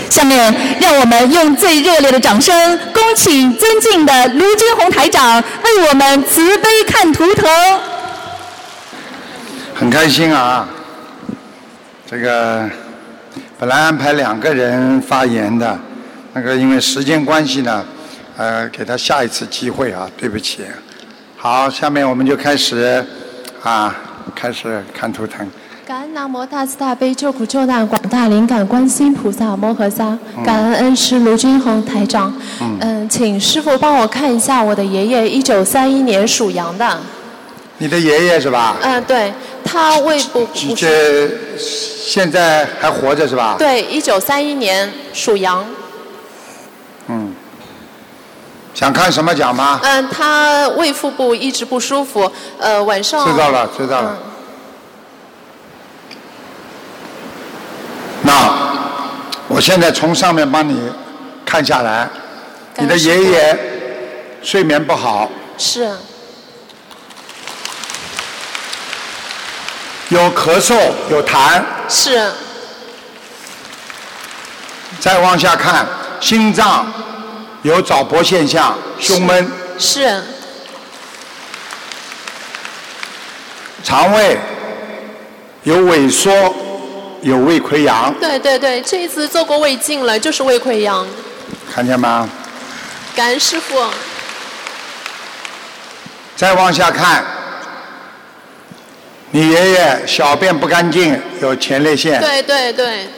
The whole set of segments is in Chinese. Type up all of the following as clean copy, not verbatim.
下面让我们用最热烈的掌声，恭请尊敬的卢军红台长为我们慈悲看图腾。 很开心啊！这个本来安排2个人发言的，因为时间关系呢，给他下一次机会啊，对不起。好，下面我们就开始看图腾。 感恩南无大慈大悲救苦救难广大灵感观世音菩萨摩诃萨，感恩恩师卢军红台长。请师父帮我看一下我的爷爷，1931年属羊的。 你的爷爷是吧？ 对，他胃部现在还活着是吧？ 对，1931年属羊。 想看什么讲吗？ 他胃腹部一直不舒服，晚上。 知道了。那我现在从上面帮你看下来，你的爷爷睡眠不好。 是。 有咳嗽，有痰。 是。 再往下看，心脏有早搏现象，胸闷。 是。 肠胃有萎缩，有胃溃疡。 对，这一次做过胃镜了，就是胃溃疡。 看见吗？ 感恩师父。 再往下看。你爷爷小便不干净，有前列腺。 对。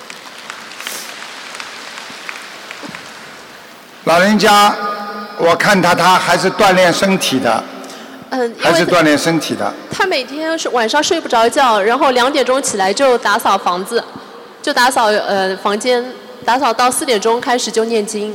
老人家，我看他还是锻炼身体的。还是锻炼身体的。 他每天晚上睡不着觉，然后2点钟起来就打扫房子，就打扫房间，打扫到4点钟开始就念经。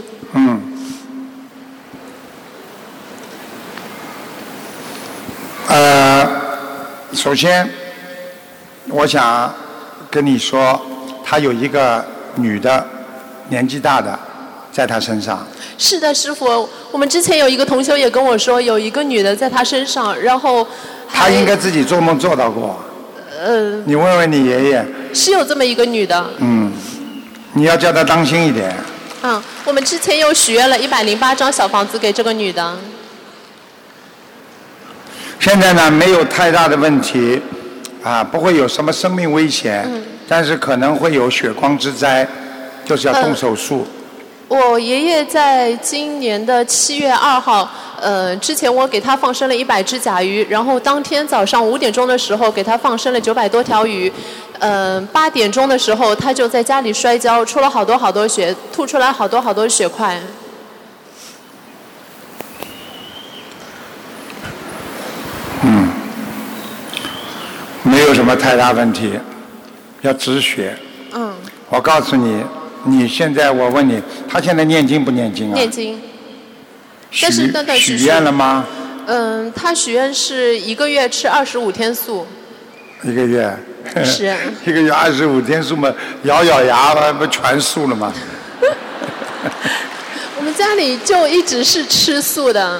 首先，我想跟你说，他有一个女的，年纪大的，在他身上。 是的，师父，我们之前有一个同修也跟我说，有一个女的在他身上，然后他应该自己做梦做到过。你问问你爷爷。 是有这么一个女的。 你要叫他当心一点。 我们之前有许愿了108张小房子给这个女的。 现在呢，没有太大的问题，不会有什么生命危险，但是可能会有血光之灾，就是要动手术。 我爷爷在今年的7月2号，之前我给他放生了100只甲鱼，然后当天早上5点钟的时候给他放生了900多条鱼，8点钟的时候他就在家里摔跤，出了好多血，吐出来好多血块。 没有什么太大问题，要止血。我告诉你，你现在我问你，他现在念经不念经啊？ 念经。但是许愿了吗？ 他许愿是1个月吃25天素。 1个月。 是。 1个月25天素嘛，咬牙不全素了吗？ 我们家里就一直是吃素的。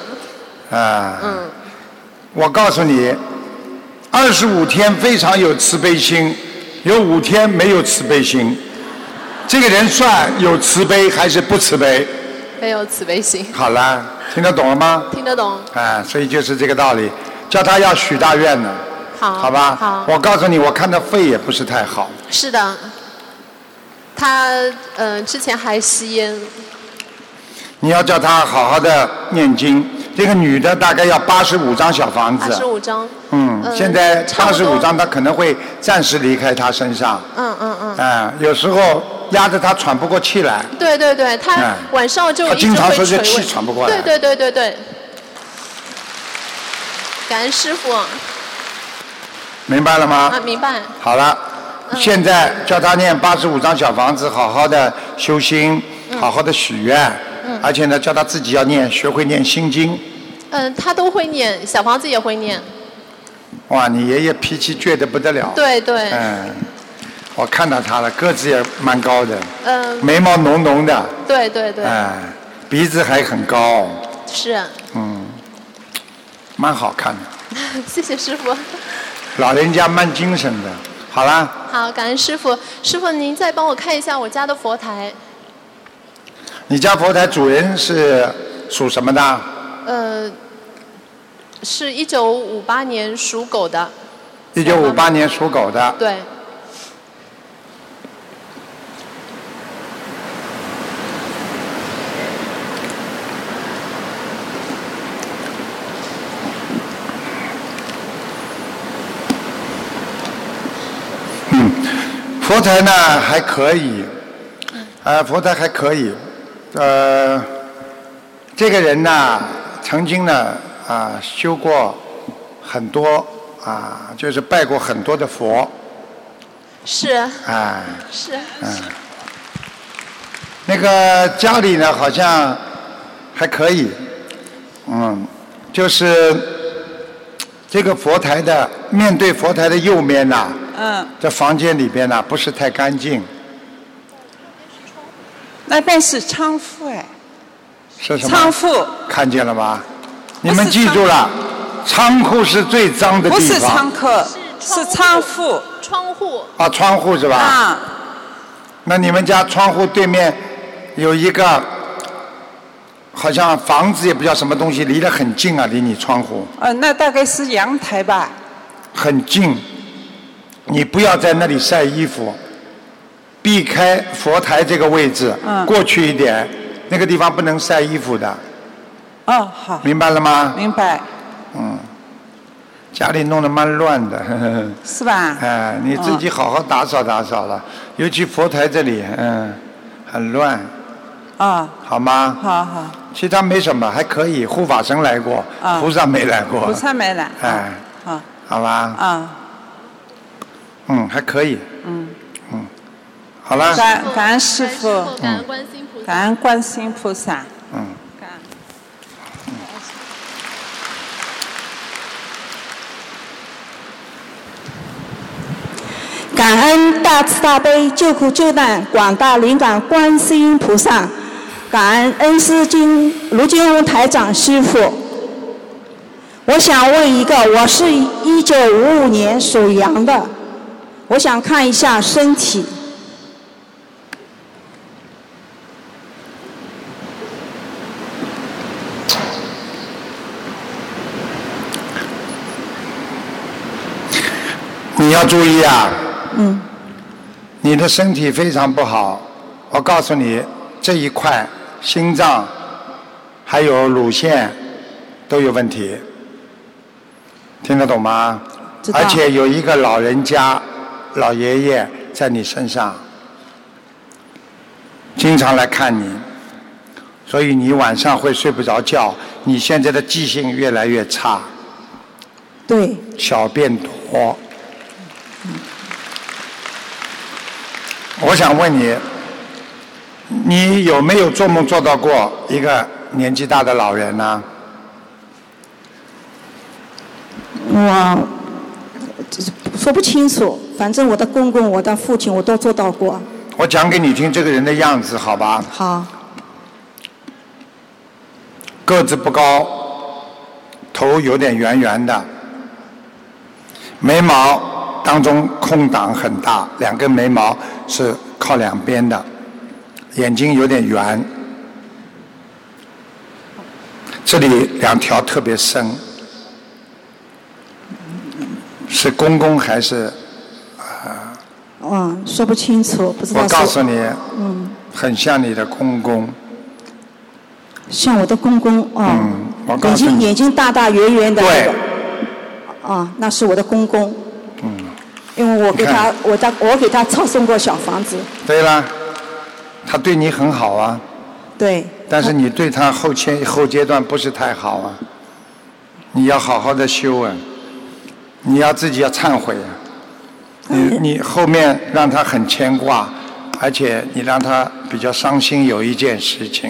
我告诉你，25天非常有慈悲心，有5天没有慈悲心。这个人算有慈悲还是不慈悲？ 没有慈悲心。 好了，听得懂了吗？ 听得懂。 所以就是这个道理，叫他要许大愿呢。好吧。 好。 我告诉你，我看他肺也不是太好。 是的。他之前还吸烟。 你要叫他好好的念经。这个女的大概要85张小房子。 85张。 现在85张，她可能会暂时离开他身上。有时候压着他喘不过气来。对， 他晚上就他经常说这气喘不过来。 对。感恩师父。 明白了吗？ 明白。 好了，现在叫他念85张小房子，好好的修心，好好的许愿。而且呢，叫他自己要念，学会念心经。 他都会念，小房子也会念。 哇，你爷爷脾气倔得不得了。 对。 我看到他了，个子也蛮高的。眉毛浓浓的。对。鼻子还很高。 是。 蛮好看的。 谢谢师父。 老人家蛮精神的， 好啦。 好，感恩师傅。师傅，您再帮我看一下我家的佛台。 你家佛台主人是属什么的？ 是1958年属狗的。 1958年属狗的。 对。 佛台呢还可以，佛台还可以，这个人呢曾经呢修过很多就是拜过很多的佛。 是。 是。那个家里呢好像还可以，就是这个佛台的面对佛台的右面呐。这房间里边呢不是太干净。 那边是仓库哎。 是什么？ 仓库。 看见了吗？你们记住了，仓库是最脏的地方。 不是仓库，是仓库。 窗户。 窗户是吧？那你们家窗户对面有一个，好像房子也不知道什么东西，离得很近啊，离你窗户。 那大概是阳台吧。 很近。你不要在那里晒衣服，避开佛台这个位置，过去一点，那个地方不能晒衣服的。 好。 明白了吗？ 明白。 家里弄得蛮乱的。 是吧？ 你自己好好打扫打扫了，尤其佛台这里，很乱。好吗？ 好。 其他没什么，还可以。护法神来过，菩萨没来过。 菩萨没来。 好。好吧。还可以。好了。 感恩师父。 感恩观世音菩萨。 感恩观世音菩萨。 感恩大慈大悲救苦救难广大灵感观世音菩萨，感恩恩师卢金红台长师父。我想问一个，我是1955年属羊的，我想看一下身体。 你要注意啊。你的身体非常不好，我告诉你，这一块心脏还有乳腺都有问题，听得懂吗？而且有一个老人家老爷爷在你身上经常来看你，所以你晚上会睡不着觉，你现在的记性越来越差。 对。 小便多。我想问你，你有没有做梦做到过一个年纪大的老人呢？ 我说不清楚，反正我的公公、我的父亲我都做到过。 我讲给你听这个人的样子，好吧？ 好。 个子不高，头有点圆圆的，眉毛当中空档很大，2根眉毛是靠2边的，眼睛有点圆，这里2条特别深，是公公还是？ 说不清楚，不知道。 我告诉你，很像你的公公。 像我的公公我告诉你， 眼睛大大圆圆的。 对。 那是我的公公。因为我给他抄送过小房子。 对了，他对你很好啊。 对。 但是你对他后阶段不是太好啊，你要好好的修啊，你要自己要忏悔啊。你后面让他很牵挂，而且你让他比较伤心，有一件事情。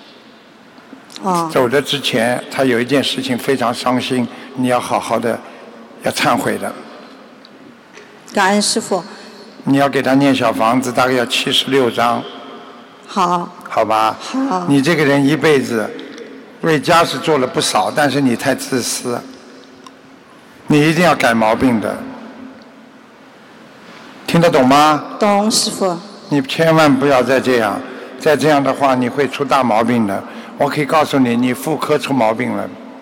走的之前，他有一件事情非常伤心，你要好好的要忏悔的。 感恩师父。 你要给他念小房子，大概要76章。 好。 好吧。 好。 你这个人一辈子为家是做了不少，但是你太自私，你一定要改毛病的。 听得懂吗？ 懂，师傅。 你千万不要再这样，再这样的话你会出大毛病的。我可以告诉你，你妇科出毛病了，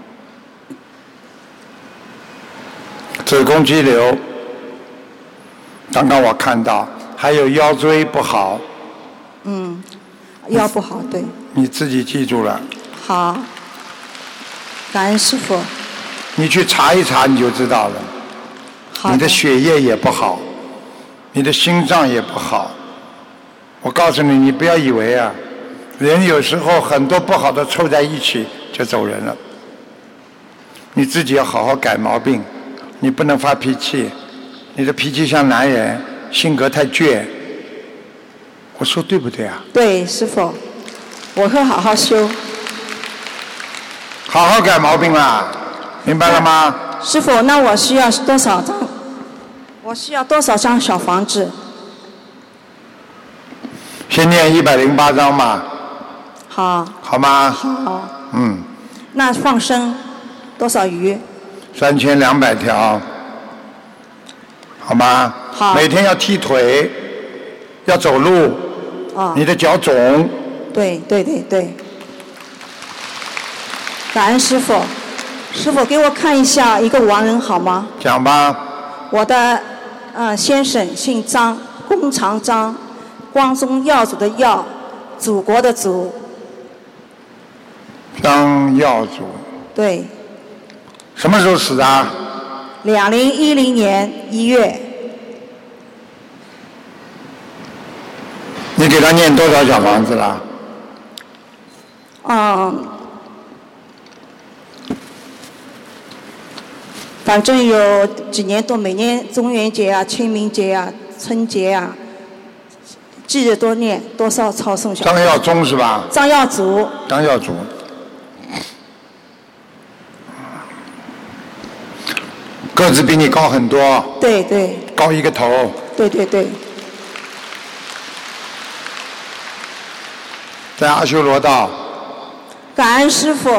子宫肌瘤，刚刚我看到，还有腰椎不好。 腰不好，对。 你自己记住了。 好，感恩师傅。 你去查一查你就知道了。 好的。 你的血液也不好，你的心脏也不好。我告诉你，你不要以为啊，人有时候很多不好的凑在一起就走人了。你自己要好好改毛病，你不能发脾气，你的脾气像男人，性格太倔。我说对不对啊？ 对，师傅，我会好好修。 好好改毛病啦，明白了吗？ 师傅，那我需要多少张？我需要多少张小房子？ 先念108章吧。 好。 好吗？ 好。 那放生多少鱼 ？3200条。好吗？ 好。 每天要踢腿，要走路。你的脚肿。 对。感恩师傅，师傅给我看一下一个亡人好吗？ 讲吧。 我的先生姓张，弓长张，光宗耀祖的耀，祖国的祖。 张耀祖。 对。 什么时候死的 ？2010年1月。 你给他念多少小房子了？ 反正有几年多，每年中元节啊、清明节啊、春节啊，记得多念多少抄诵小。 张耀宗是吧？ 张耀祖。 张耀祖。个子比你高很多。 对。 高一个头。 对。 在阿修罗道。 感恩师父。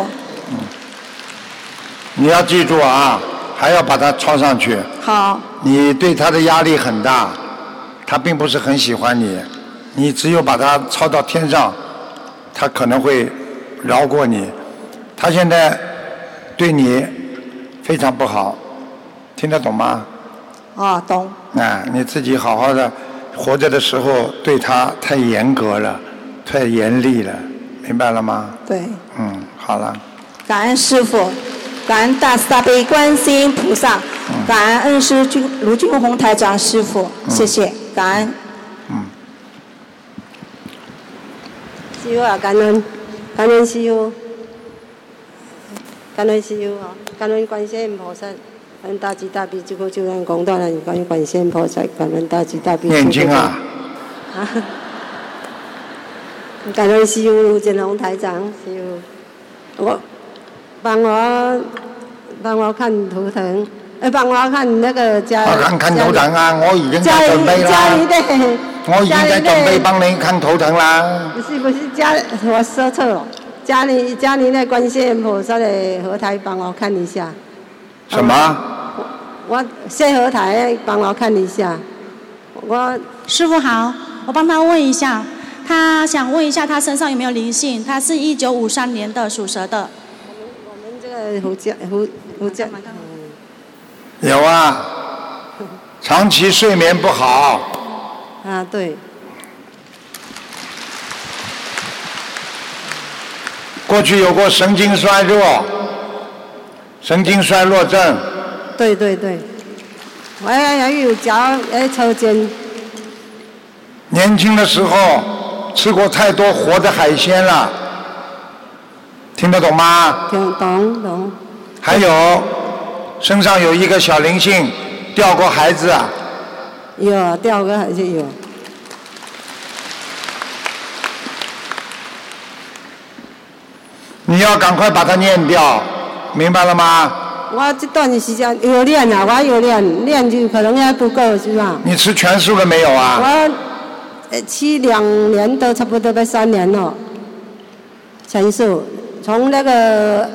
你要记住啊，还要把它抄上去。 好。 你对他的压力很大，他并不是很喜欢你，你只有把他抄到天上，他可能会饶过你。他现在对你非常不好，听得懂吗？ 懂。 你自己好好的活着的时候对他太严格了，太严厉了，明白了吗？ 对。 好了。 感恩师父，感恩大慈大悲观世音菩萨，感恩恩师卢军宏台长师父，谢谢，感恩。 师父啊，感恩师父，感恩师父感恩观世音菩萨，感恩大慈大悲救苦救难广大人，感恩观世音菩萨，感恩大慈大悲。 念经啊。 感恩师父卢建宏台长，师父，帮我看图腾，帮我看那个看图騰啊！我已经在準備啦。我已經在準備幫你看圖騰啦。 不是我說錯了，家裡那觀世音菩薩的佛台幫我看一下。 什麼？ 我謝佛台幫我看一下。 師父好，我幫他問一下。他想問一下，他身上有沒有靈性？他是1953年的，屬蛇的。 我們這個胡家有啊，長期睡眠不好。 對。 過去有過神經衰弱症。 對。我還有腳抽筋。 年輕的時候吃過太多活的海鮮了，聽得懂嗎？ 懂。 還有身上有一個小靈性，掉過孩子啊？ 有，掉過孩子有。 你要趕快把它念掉，明白了嗎？ 我這段時間有練啊，我有練就可能還不夠，是吧？ 你吃全素了沒有啊？ 我吃2年都差不多快3年了，全素。從那個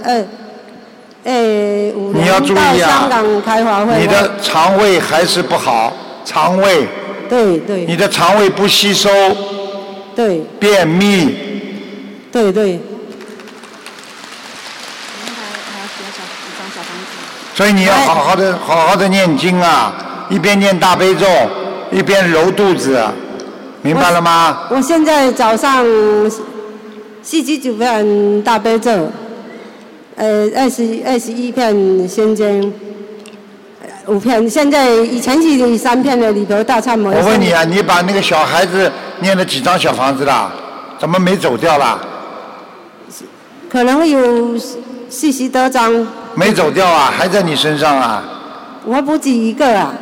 5年到香港開法會。 你的腸胃還是不好，腸胃对对。 你的肠胃不吸收。 对。 便秘。 对对。 所以你要好好的念经啊，一边念大悲咒，一边揉肚子，明白了吗？ 我现在早上49片大悲咒，21片心经，5片。现在以前是3片的礼佛大忏悔。 我问你啊，你把那个小孩子念了几张小房子啦？怎么没走掉啦？ 可能有40多张。 没走掉啊，还在你身上啊？ 我不止一个啊。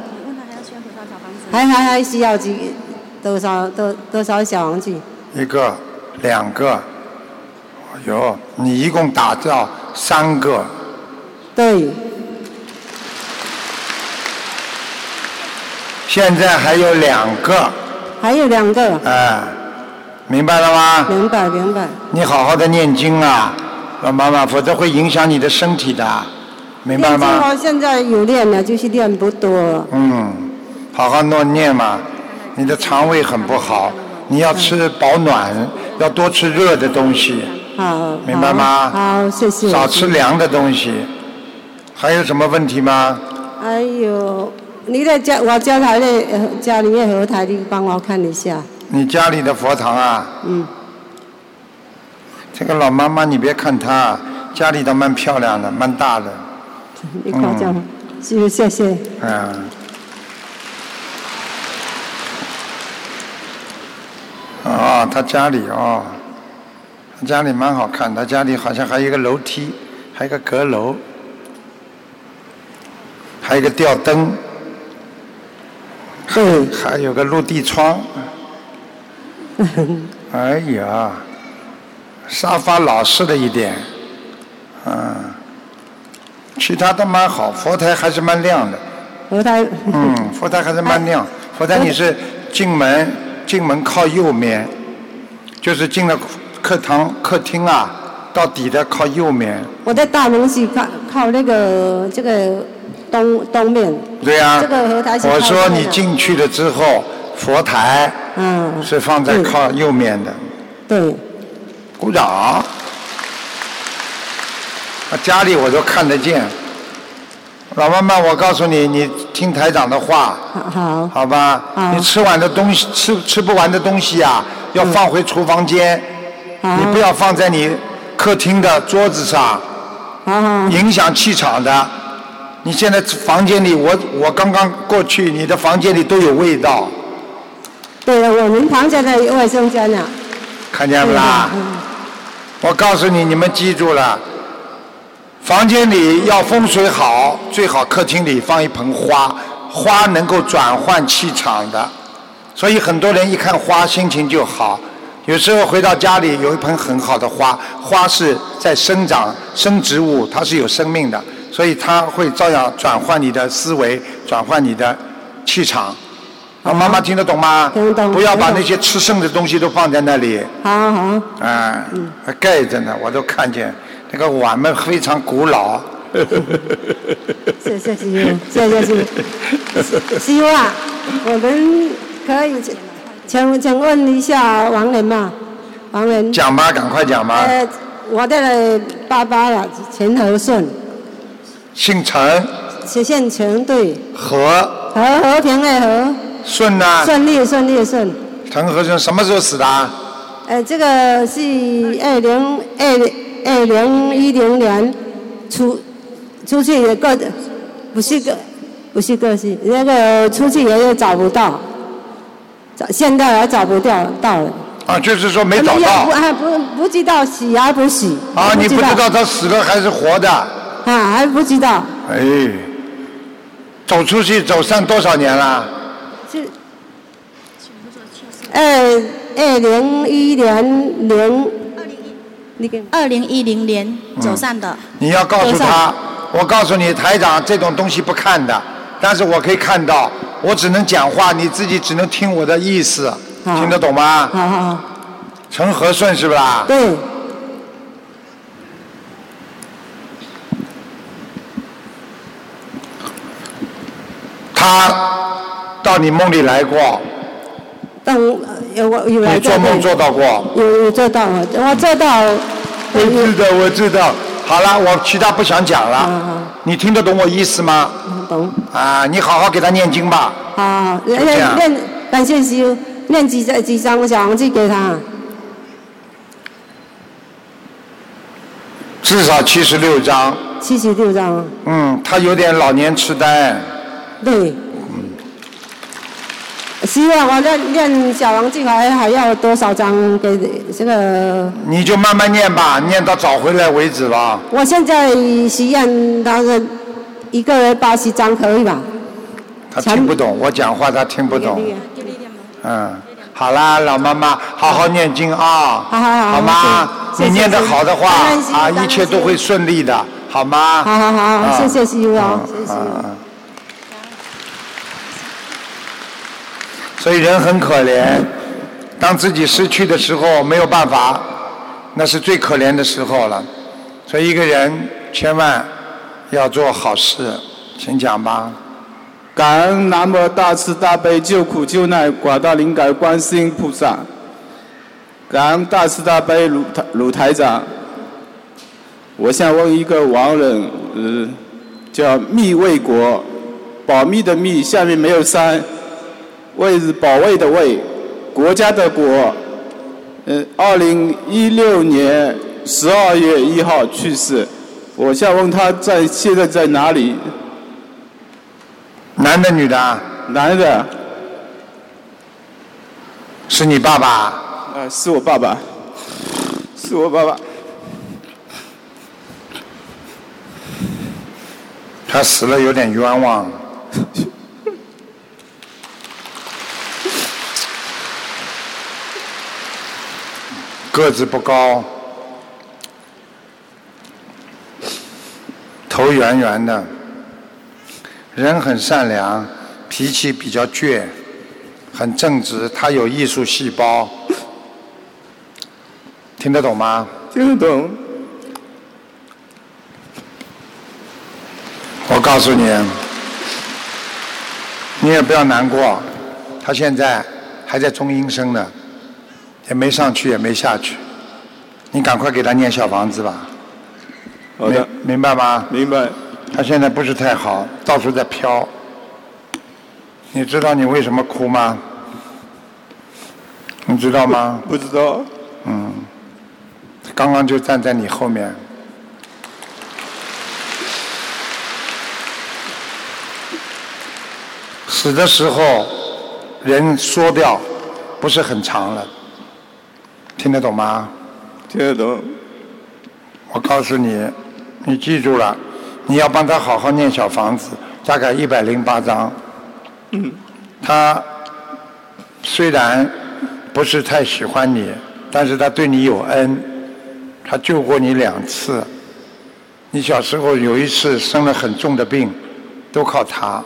还需要多少小房子？1 个、2个。哎呦，你一共打掉3个。 对。 现在还有2个。 还有2个。 哎，明白了吗？ 明白明白。 你好好的念经啊。老妈妈，否则会影响你的身体的，明白吗？ 我现在有练了，就是练不多。 好好念嘛。你的肠胃很不好，你要吃保暖，要多吃热的东西。 好。 明白吗？ 好，谢谢。 少吃凉的东西。还有什么问题吗？ 还有，我家里面佛台，你帮我看一下。 你家里的佛堂啊？这个老妈妈，你别看她，家里倒蛮漂亮的，蛮大的。 你夸奖，谢谢。 她家里她家里蛮好看，她家里好像还有一个楼梯，还有一个阁楼，还有一个吊灯，还有个落地窗。哎呀！沙发老式的一点，其他都蛮好，佛台还是蛮亮的。 佛台。 佛台还是蛮亮。佛台你是进门靠右面，就是进了客厅啊，到底的靠右面。 我的大门是靠这个东面。 对呀。 这个佛台是靠。 我说你进去了之后，佛台是放在靠右面的。 对。 鼓掌！家里我都看得见。老妈妈，我告诉你，你听台长的话。 好。 好吧。你吃不完的东西啊，要放回厨房间。你不要放在你客厅的桌子上。影响气场的。你现在房间里，我刚刚过去，你的房间里都有味道。 对了，我们房间的卫生间呢。 看见不啦？我告诉你，你们记住了，房间里要风水好，最好客厅里放一盆花，花能够转换气场的，所以很多人一看花心情就好。有时候回到家里有一盆很好的花，花是在生长生植物，它是有生命的，所以它会照样转换你的思维，转换你的气场。妈妈听得懂吗？ 听懂。 不要把那些吃剩的东西都放在那里。 好。 还盖着呢，我都看见。那个碗们非常古老。 谢谢师傅。师傅啊，我们可以请问一下王人吗？王人。 讲吧，赶快讲吧。 我的爸爸呀，陈和顺。 姓陈。 姓陈，对。 和平的和。 顺呢？ 顺利。 陈和顺什么时候死的？ 这个是2010年出去一个，不是是那个出去也找不到，现在还找不到了。 就是说没找到。 不知道死还不死。 你不知道他死了还是活的？ 还不知道。 走出去走上多少年了 ？2010年走上的。 你要告诉他，我告诉你，台长这种东西不看的，但是我可以看到，我只能讲话，你自己只能听我的意思，听得懂吗？ 好。 陈和顺是不啦？ 对。 到你梦里来过？ 但我有来过。 你做梦做到过？ 有做到，我做到。 我知道。好了，我其他不想讲了。你听得懂我意思吗？ 懂。 啊，你好好给他念经吧。 好，念，感谢师父，念几张小房子给他？ 至少76张。 76张。 他有点老年痴呆。 对。希望我念小房子还要多少张给这个？ 你就慢慢念吧，念到找回来为止了。 我现在许愿，他是一个人80张可以吧？ 他听不懂，我讲话他听不懂。好啦，老妈妈，好好念经啊，好吗？你念得好的话啊，一切都会顺利的，好吗？ 好，谢谢师父啊，谢谢。 所以人很可怜，当自己失去的时候没有办法，那是最可怜的时候了。所以一个人千万要做好事，请讲吧。 感恩南无大慈大悲救苦救难广大灵感观世音菩萨，感恩大慈大悲鲁台长。我想问一个亡人，叫密卫国，保密的密，下面没有山。卫是保卫的卫，国家的国。2016年12月1号去世。我想问他现在在哪里？ 男的女的？ 男的。 是你爸爸？ 是我爸爸。是我爸爸。 他死了有点冤枉。个子不高，头圆圆的，人很善良，脾气比较倔，很正直，他有艺术细胞，听得懂吗？ 听得懂。 我告诉你，你也不要难过，他现在还在中阴身呢。也没上去，也没下去，你赶快给他念小房子吧。 好的， 明白吗？ 明白。 他现在不是太好，到处在飘。你知道你为什么哭吗？你知道吗？ 不知道。 刚刚就站在你后面。死的时候，人缩掉，不是很长了。听得懂吗？ 听得懂。 我告诉你，你记住了，你要帮他好好念小房子，大概108张。他虽然不是太喜欢你，但是他对你有恩，他救过你2次。你小时候有一次生了很重的病，都靠他。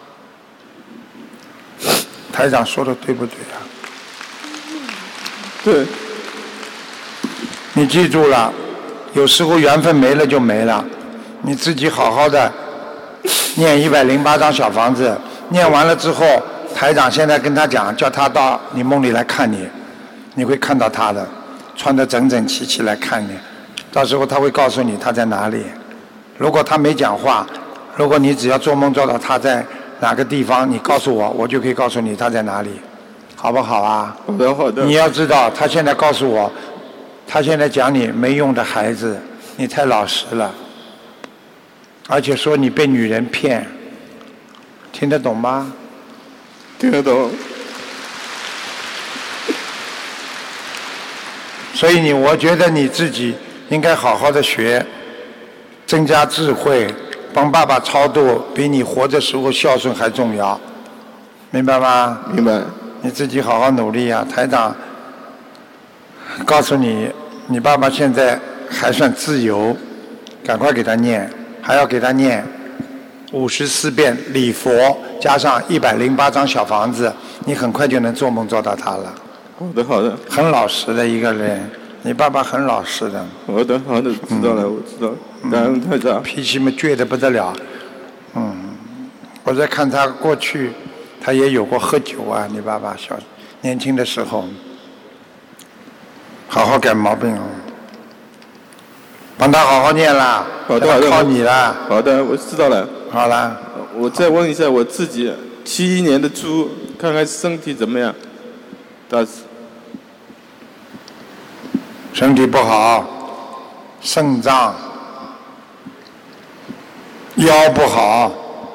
台长说的对不对啊？ 对。 你记住了，有时候缘分没了就没了，你自己好好的念108张小房子，念完了之后，台长现在跟他讲，叫他到你梦里来看你，你会看到他的，穿得整整齐齐来看你，到时候他会告诉你他在哪里。如果他没讲话，如果你只要做梦做到他在哪个地方，你告诉我，我就可以告诉你他在哪里，好不好啊？ 好的，好的。 你要知道，他现在告诉我。他现在讲你没用的孩子，你太老实了，而且说你被女人骗，听得懂吗？ 听得懂。 所以我觉得你自己应该好好的学，增加智慧，帮爸爸超度，比你活着时候孝顺还重要，明白吗？ 明白。 你自己好好努力啊，台长。告诉你，你爸爸现在还算自由，赶快给他念，还要给他念54遍礼佛，加上108张小房子，你很快就能做梦做到他了。 好的，好的。 很老实的一个人，你爸爸很老实的。 好的，好的，知道了，我知道。感恩台长。 脾气嘛倔得不得了，我在看他过去， 他也有过喝酒啊，你爸爸年轻的时候，好好改毛病哦，帮他好好念啦， 好的，好的， 靠你啦。 好的，我知道了。 好了。 我再问一下我自己，71年的猪，看看身体怎么样？大师。 身体不好，肾脏、腰不好。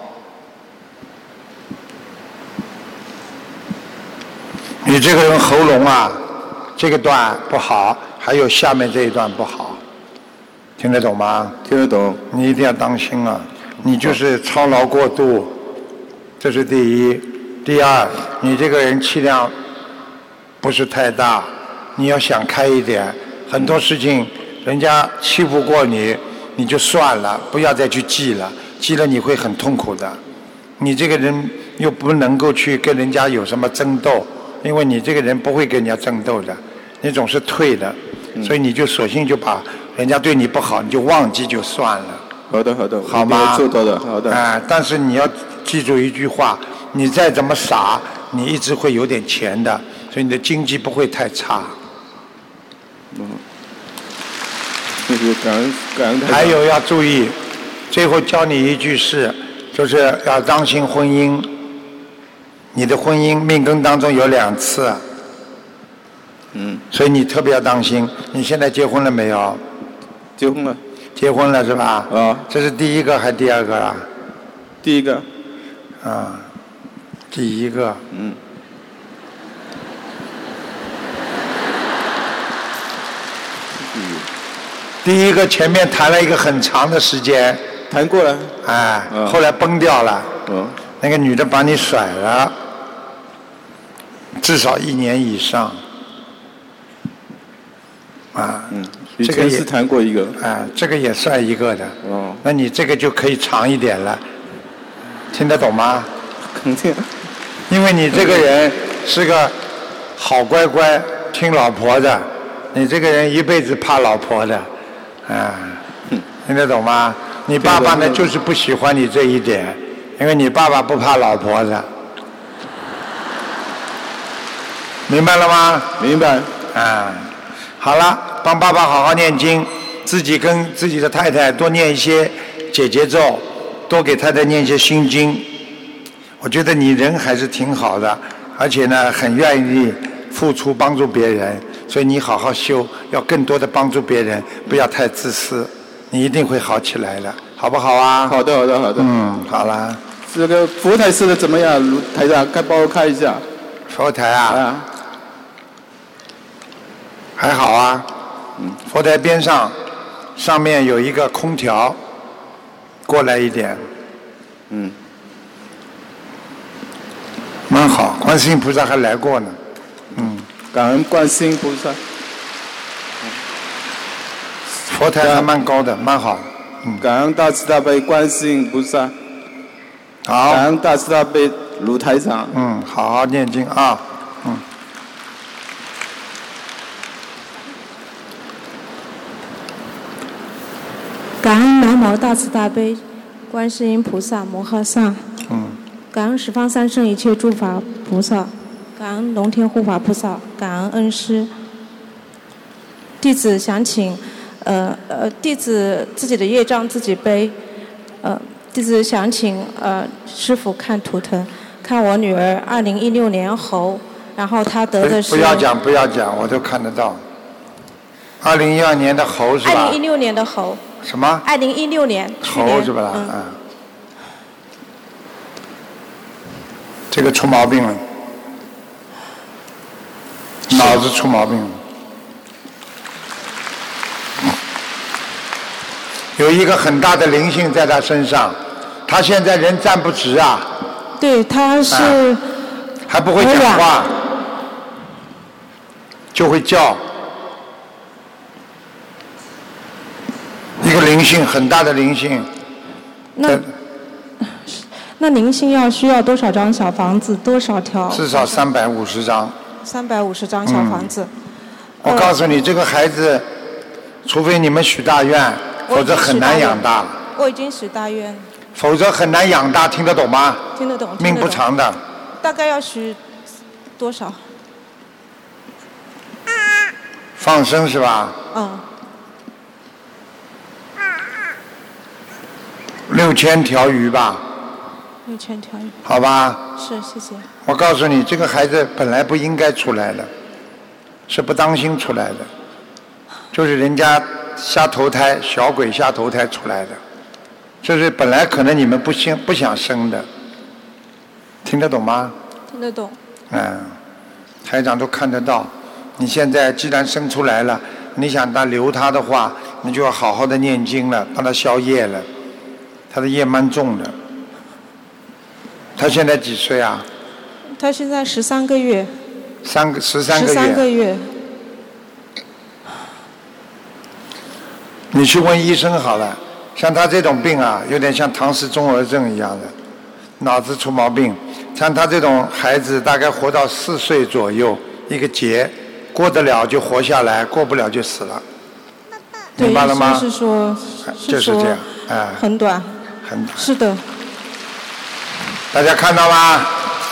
你这个人喉咙啊，这个段不好，还有下面这一段不好，听得懂吗？ 听得懂。 你一定要当心啊！你就是操劳过度，这是第一。第二，你这个人气量不是太大，你要想开一点。很多事情，人家欺负过你，你就算了，不要再去记了，记了你会很痛苦的。你这个人又不能够去跟人家有什么争斗。因为你这个人不会跟人家争斗的，你总是退的，所以你就索性就把人家对你不好，你就忘记就算了。 好的，好的， 好吗？ 做到的，好的。 但是你要记住一句话，你再怎么傻，你一直会有点钱的，所以你的经济不会太差。 感恩。 还有要注意，最后教你一句是，就是要当心婚姻。你的婚姻命根当中有2次，所以你特别要当心。你现在结婚了没有？ 结婚了。 结婚了是吧？ 啊。 这是第一个还是第二个啊？ 第一个。 啊，第一个。第一个前面谈了一个很长的时间。 谈过了。 后来崩掉了。那个女的把你甩了，至少1年以上。 以前是谈过一个。 这个也算一个的。那你这个就可以长一点了，听得懂吗？ 肯定。 因为你这个人是个好乖乖听老婆的，你这个人一辈子怕老婆的，听得懂吗？你爸爸呢就是不喜欢你这一点。因为你爸爸不怕老婆的，明白了吗？ 明白。 好了，帮爸爸好好念经，自己跟自己的太太多念一些解结咒，多给太太念一些心经。我觉得你人还是挺好的，而且呢很愿意付出帮助别人，所以你好好修，要更多的帮助别人，不要太自私，你一定会好起来的，好不好啊？ 好的，好的，好的。 好啦。 这个佛台设的怎么样？台长，帮我看一下。 佛台啊？还好啊。佛台边上面有一个空调，过来一点。蛮好，观世音菩萨还来过呢。 感恩观世音菩萨。 佛台还蛮高的，蛮好。 感恩大慈大悲观世音菩萨。 好。 感恩大慈大悲卢台长。 好好念经啊。 感恩南无大慈大悲观世音菩萨摩诃萨。感恩十方三圣一切诸法菩萨，感恩龙天护法菩萨，感恩恩师。弟子想请，弟子自己的业障自己背，弟子想请师父看图腾，看我女儿2016年猴，然后她得的是。 不要讲，我都看得到。2012年的猴是吧 ？2016年的猴。 什么 ？2016年。 猴是吧？这个出毛病了，脑子出毛病了。有一个很大的灵性在他身上，他现在人站不直啊。 对，他是。 还不会讲话，就会叫。一个灵性，很大的灵性。 那灵性需要多少张小房子？多少条？ 至少350张。 350张小房子。 我告诉你，这个孩子，除非你们许大愿，否则很难养大。 我已经许大愿。 否则很难养大，听得懂吗？ 听得懂。 命不长的。 大概要许多少？ 放生是吧嗯， ？6000条鱼吧， 6000条鱼。 好吧？ 是，谢谢。 我告诉你，这个孩子本来不应该出来的，是不当心出来的，就是人家瞎投胎，小鬼瞎投胎出来的，就是本来可能你们不想生的，听得懂吗？ 听得懂。 台长都看得到。你现在既然生出来了，你想留他的话，你就要好好的念经了，帮他消业了。他的业蛮重的。他现在几岁啊？ 他现在13个月。 13个月。 13个月。 你去问医生好了，像他这种病啊，有点像唐氏综合症一样的，脑子出毛病。像他这种孩子，大概活到4岁左右，一个劫，过得了就活下来，过不了就死了。明白了吗？ 对，是说， 就是这样， 很短。 很短。 是的。 大家看到吗？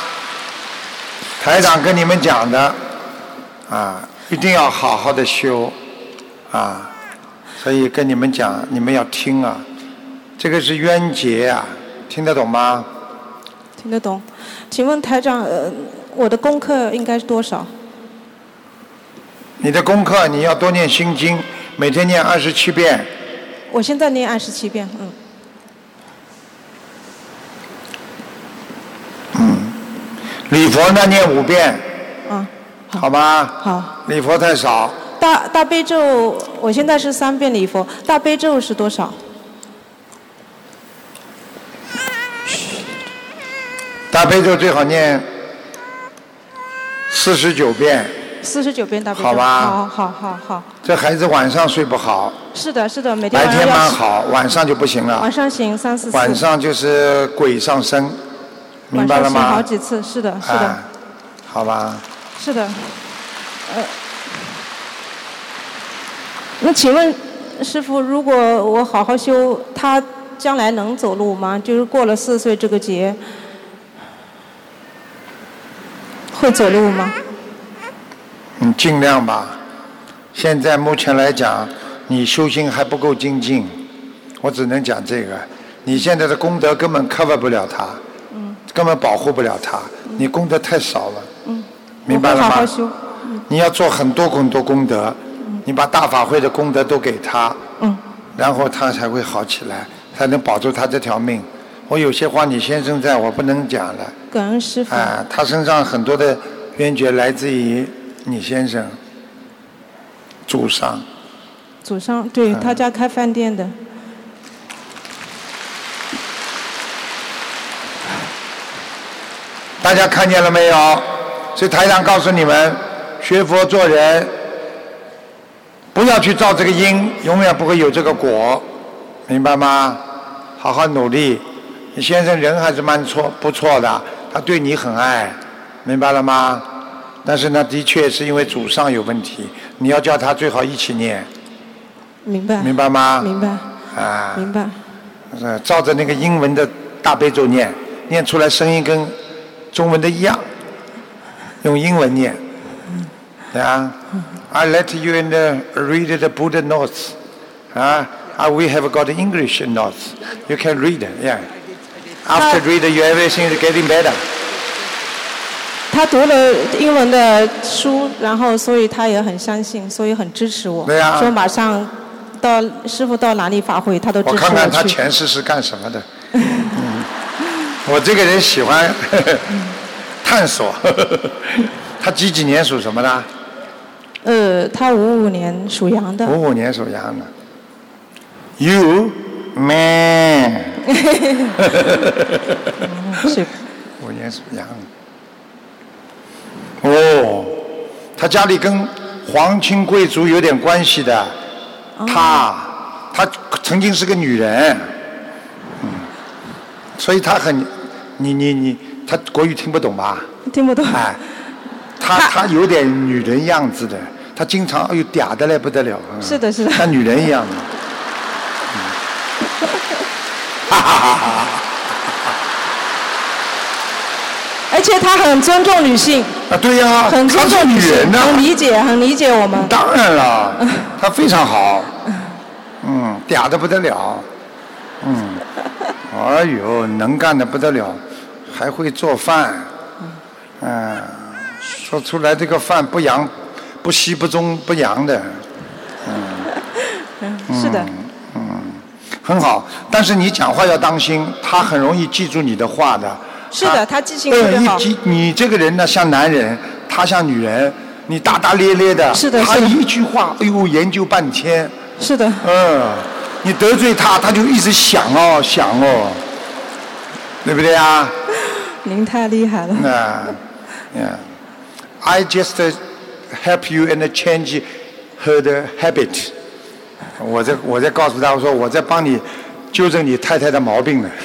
台长跟你们讲的，一定要好好的修，所以跟你们讲，你们要听啊，这个是冤结啊，听得懂吗？ 听得懂。请问台长，我的功课应该是多少？ 你的功课你要多念心经，每天念27遍。 我现在念27遍， 礼佛呢念5遍。好吧。 好。 礼佛太少。 大悲咒，我现在是3遍礼佛，大悲咒是多少？ 大悲咒最好念49遍。 49遍大悲咒。 好吧。 好。 这孩子晚上睡不好。 是的，每天晚上白天蛮好，晚上就不行了。 晚上行3、4次。 晚上就是鬼上身，明白了吗？ 晚上行好几次，是的。 好吧。 是的。那请问师父，如果我好好修，他将来能走路吗？就是过了4岁这个节，会走路吗？ 尽量吧。现在目前来讲，你修行还不够精进，我只能讲这个。你现在的功德根本 cover 不了他，根本保护不了他，你功德太少了。明白了吗？ 我会好好修。 你要做很多功德，你把大法会的功德都给他，然后他才会好起来，才能保住他这条命。我有些话你先生在我不能讲了。 感恩师父。 他身上很多的冤结来自于你先生，祖上。 祖上，对，他家开饭店的。 大家看见了没有？所以台长告诉你们，学佛做人，不要去造这个因，永远不会有这个果，明白吗？好好努力。你先生人还是不错的，他对你很爱，明白了吗？但是呢，的确是因为祖上有问题，你要叫他最好一起念。 明白。 明白吗？ 明白。明白。 照着那个英文的大悲咒念出来声音跟中文的一样，用英文念。I let you read the Buddha notes. We have got English notes. You can read. Yeah. After read, everything is getting better. 他读了英文的书，然后所以他也很相信，所以很支持我。 对呀。 说马上师父到哪里法会，他都支持我去。 我看看他前世是干什么的。我这个人喜欢探索。他几年属什么的？ 他55年属羊的。 55年属羊的。You man。 是。 55年属羊的。他家里跟皇亲贵族有点关系的。他曾经是个女人。所以他很，他国语听不懂吧？ 听不懂。 他有点女人样子的，他经常嗲的来不得了。 是的。 像女人一样的。 而且他很尊重女性。 啊，对呀， 很尊重女性，很理解我们。 当然了，他非常好，嗲得不得了，哎呦，能干得不得了，还会做饭，说出来这个饭不洋、不西、不中、不洋的， 是的。 很好，但是你讲话要当心，他很容易记住你的话的。 是的，他记性特别好。 你这个人呢，像男人，他像女人，你大大咧咧的。 是的。 他一句话，哎呦，研究半天。 是的。 你得罪他，他就一直想哦，对不对啊？ 您太厉害了。 I just help you and change her habit。我在告诉他，我说我在帮你纠正你太太的毛病呢。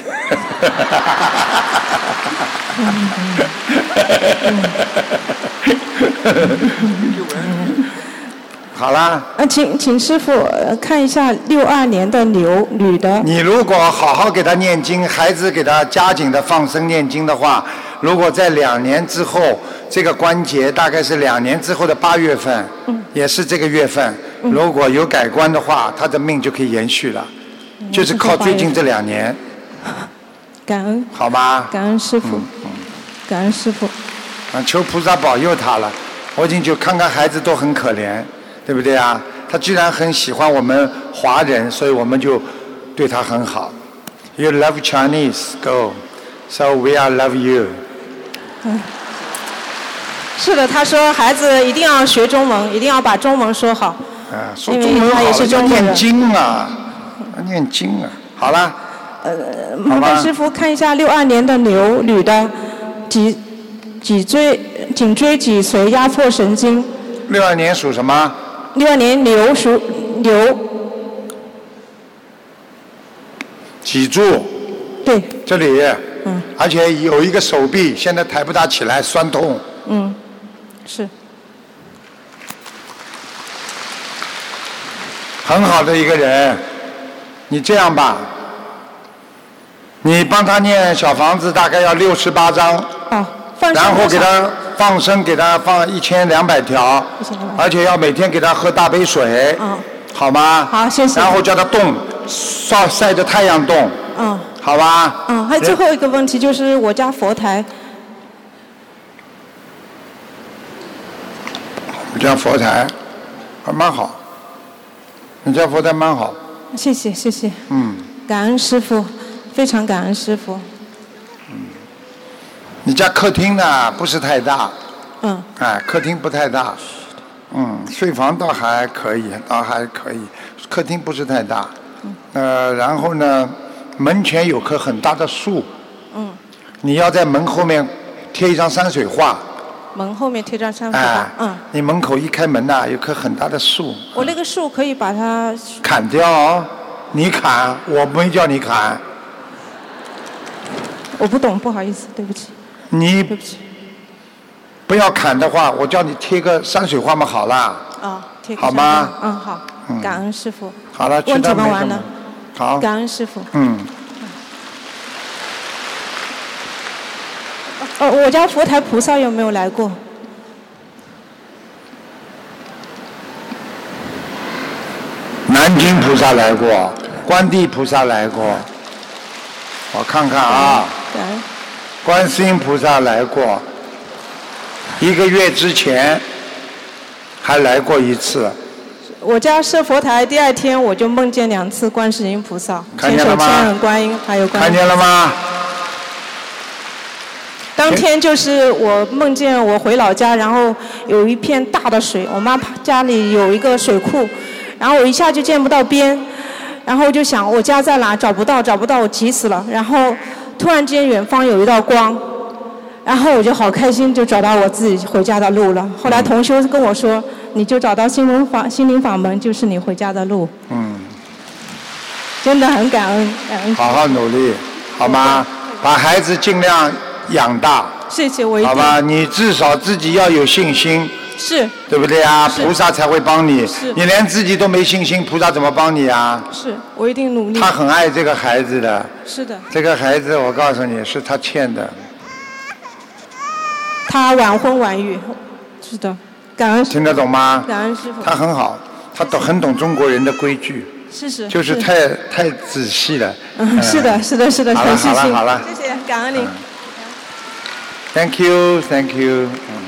好啦。 请师父看一下62年的牛女的。 你如果好好给她念经，孩子给她加紧的放生念经的话，如果在2年之后，这个关节大概是2年之后的8月份，也是这个月份，如果有改观的话，她的命就可以延续了，就是靠最近这2年。 感恩。 好吗？ 感恩师父。感恩师父。 求菩萨保佑他了。我已经就看看孩子都很可怜，对不对啊？他居然很喜欢我们华人，所以我们就对他很好。You love Chinese, go. So we are love you. 是的，他说孩子一定要学中文，一定要把中文说好。 说中文好，要念经啊，念经啊。好了。 麻烦师父看一下62年的牛女的颈椎脊髓压迫神经。 62年属什么 ？62年牛属牛。 脊柱。 对。 这里。而且有一个手臂现在抬不大起来，酸痛。 是。 很好的一个人，你这样吧。你帮他念小房子，大概要68张，然后给他放生，给他放1200条，而且要每天给他喝大杯水，好吗？ 好，谢谢。 然后叫他动，晒着太阳动，好吧？ 还有最后一个问题就是我家佛台。 我家佛台还蛮好，你家佛台蛮好。 谢谢。感恩师父。非常感恩师父。 你家客厅呢不是太大。客厅不太大。睡房倒还可以，客厅不是太大。然后呢，门前有棵很大的树。你要在门后面贴一张山水画。 门后面贴张山水画。 你门口一开门呐，有棵很大的树。 我那个树可以把它砍掉哦。你砍，我没叫你砍。 我不懂，不好意思，对不起。 你不要砍的话，我叫你贴个山水画嘛，好啦。 贴个好吗？ 好。感恩师父。 好了， 问题问完了。 好。 感恩师父。我家佛台菩萨有没有来过？ 南京菩萨来过，观地菩萨来过。我看看啊。观世音菩萨来过，1个月之前还来过1次。 我家设佛台第2天我就梦见2次观世音菩萨， 看见了吗？ 千手千眼观音还有观音。 看见了吗？ 当天就是我梦见我回老家，然后有一片大的水，我妈家里有一个水库，然后我一下就见不到边，然后我就想我家在哪，找不到，我急死了，然后突然间远方有一道光，然后我就好开心，就找到我自己回家的路了。后来同修跟我说，你就找到心灵法门，就是你回家的路。真的很感恩。 好好努力，好吗？把孩子尽量养大。 谢谢，我一定。 好吧，你至少自己要有信心。 是。 对不对啊？菩萨才会帮你。 是。 你连自己都没信心，菩萨怎么帮你啊？ 是，我一定努力。 他很爱这个孩子的。 是的。 这个孩子，我告诉你，是他欠的。 他晚婚晚育，是的，感恩。 听得懂吗？ 感恩师傅。 他很好，他很懂中国人的规矩。 是。 就是太仔细了。 是的，很细心。 好了， 谢谢，感恩您。 Thank you。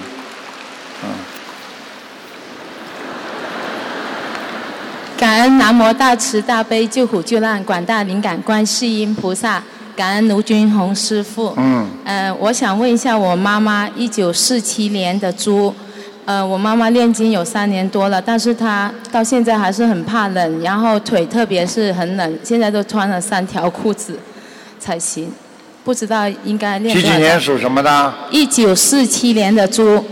感恩南无大慈大悲救苦救难广大灵感观世音菩萨，感恩卢军宏师父。我想问一下，我妈妈1947年的猪，我妈妈念经有3年多了，但是她到现在还是很怕冷，然后腿特别是很冷，现在都穿了3条裤子才行，不知道应该念多少。 几年属什么的 ？1947年的猪。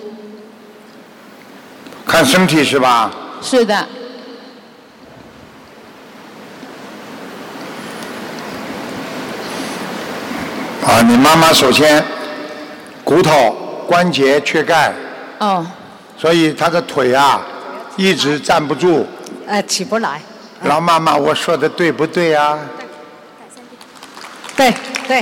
看身体是吧？ 是的。 你妈妈首先骨头关节缺钙，所以她的腿啊一直站不住， 起不来。 老妈妈，我说的对不对啊？ 对。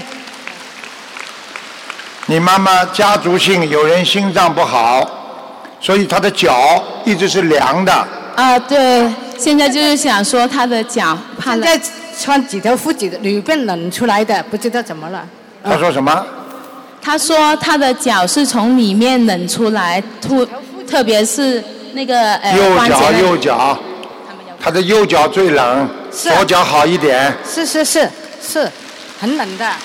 你妈妈家族性有人心脏不好，所以她的脚一直是凉的。 对，现在就是想说她的脚怕冷。 现在穿几条裤子里边冷出来的，不知道怎么了。 他说什么？ 他说他的脚是从里面冷出来，特别是那个右脚，他的右脚最冷，左脚好一点。 是，很冷的。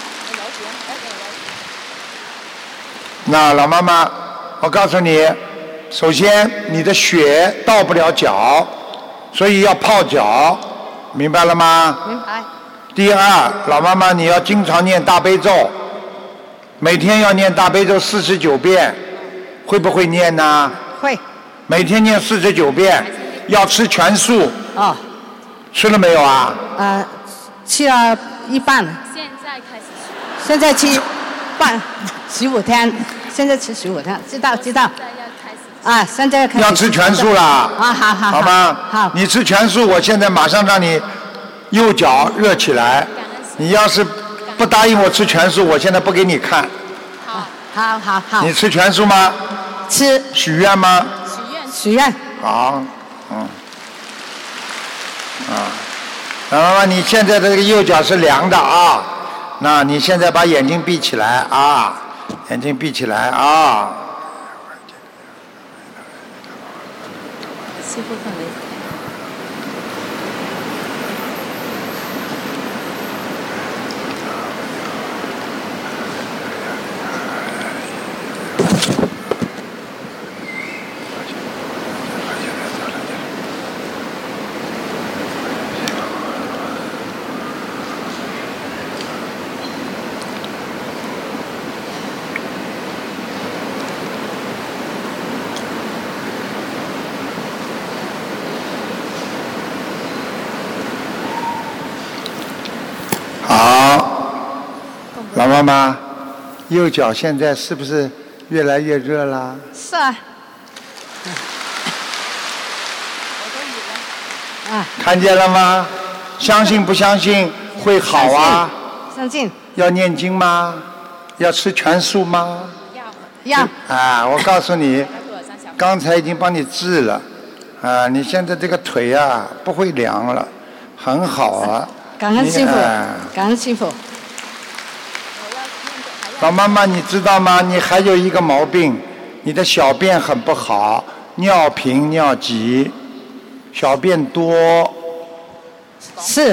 那老妈妈，我告诉你，首先你的血到不了脚，所以要泡脚，明白了吗？ 明白。 第二，老妈妈你要经常念大悲咒，每天要念大悲咒49遍，会不会念呢？ 会。 每天念49遍，要吃全素。吃了没有啊？ 吃了一半。现在吃半15天，现在吃15天，知道。现在开始。 要吃全素啦。好吗？ 好。 你吃全素，我现在马上让你右脚热起来。你要是不答应我吃全素，我现在不给你看。 好。 你吃全素吗？ 吃。 许愿吗？ 许愿。 好，老妈妈，你现在的这个右脚是凉的啊，那你现在把眼睛闭起来啊，眼睛闭起来啊。 师父可能。 老妈妈，右脚现在是不是越来越热啦？ 是啊。 看见了吗？相信不相信会好啊？ 相信。 要念经吗？要吃全素吗？ 要。 我告诉你，刚才已经帮你治了，你现在这个腿啊不会凉了，很好啊。 感恩师父，感恩师父。 老妈妈，你知道吗？你还有一个毛病，你的小便很不好，尿频尿急，小便多。 是。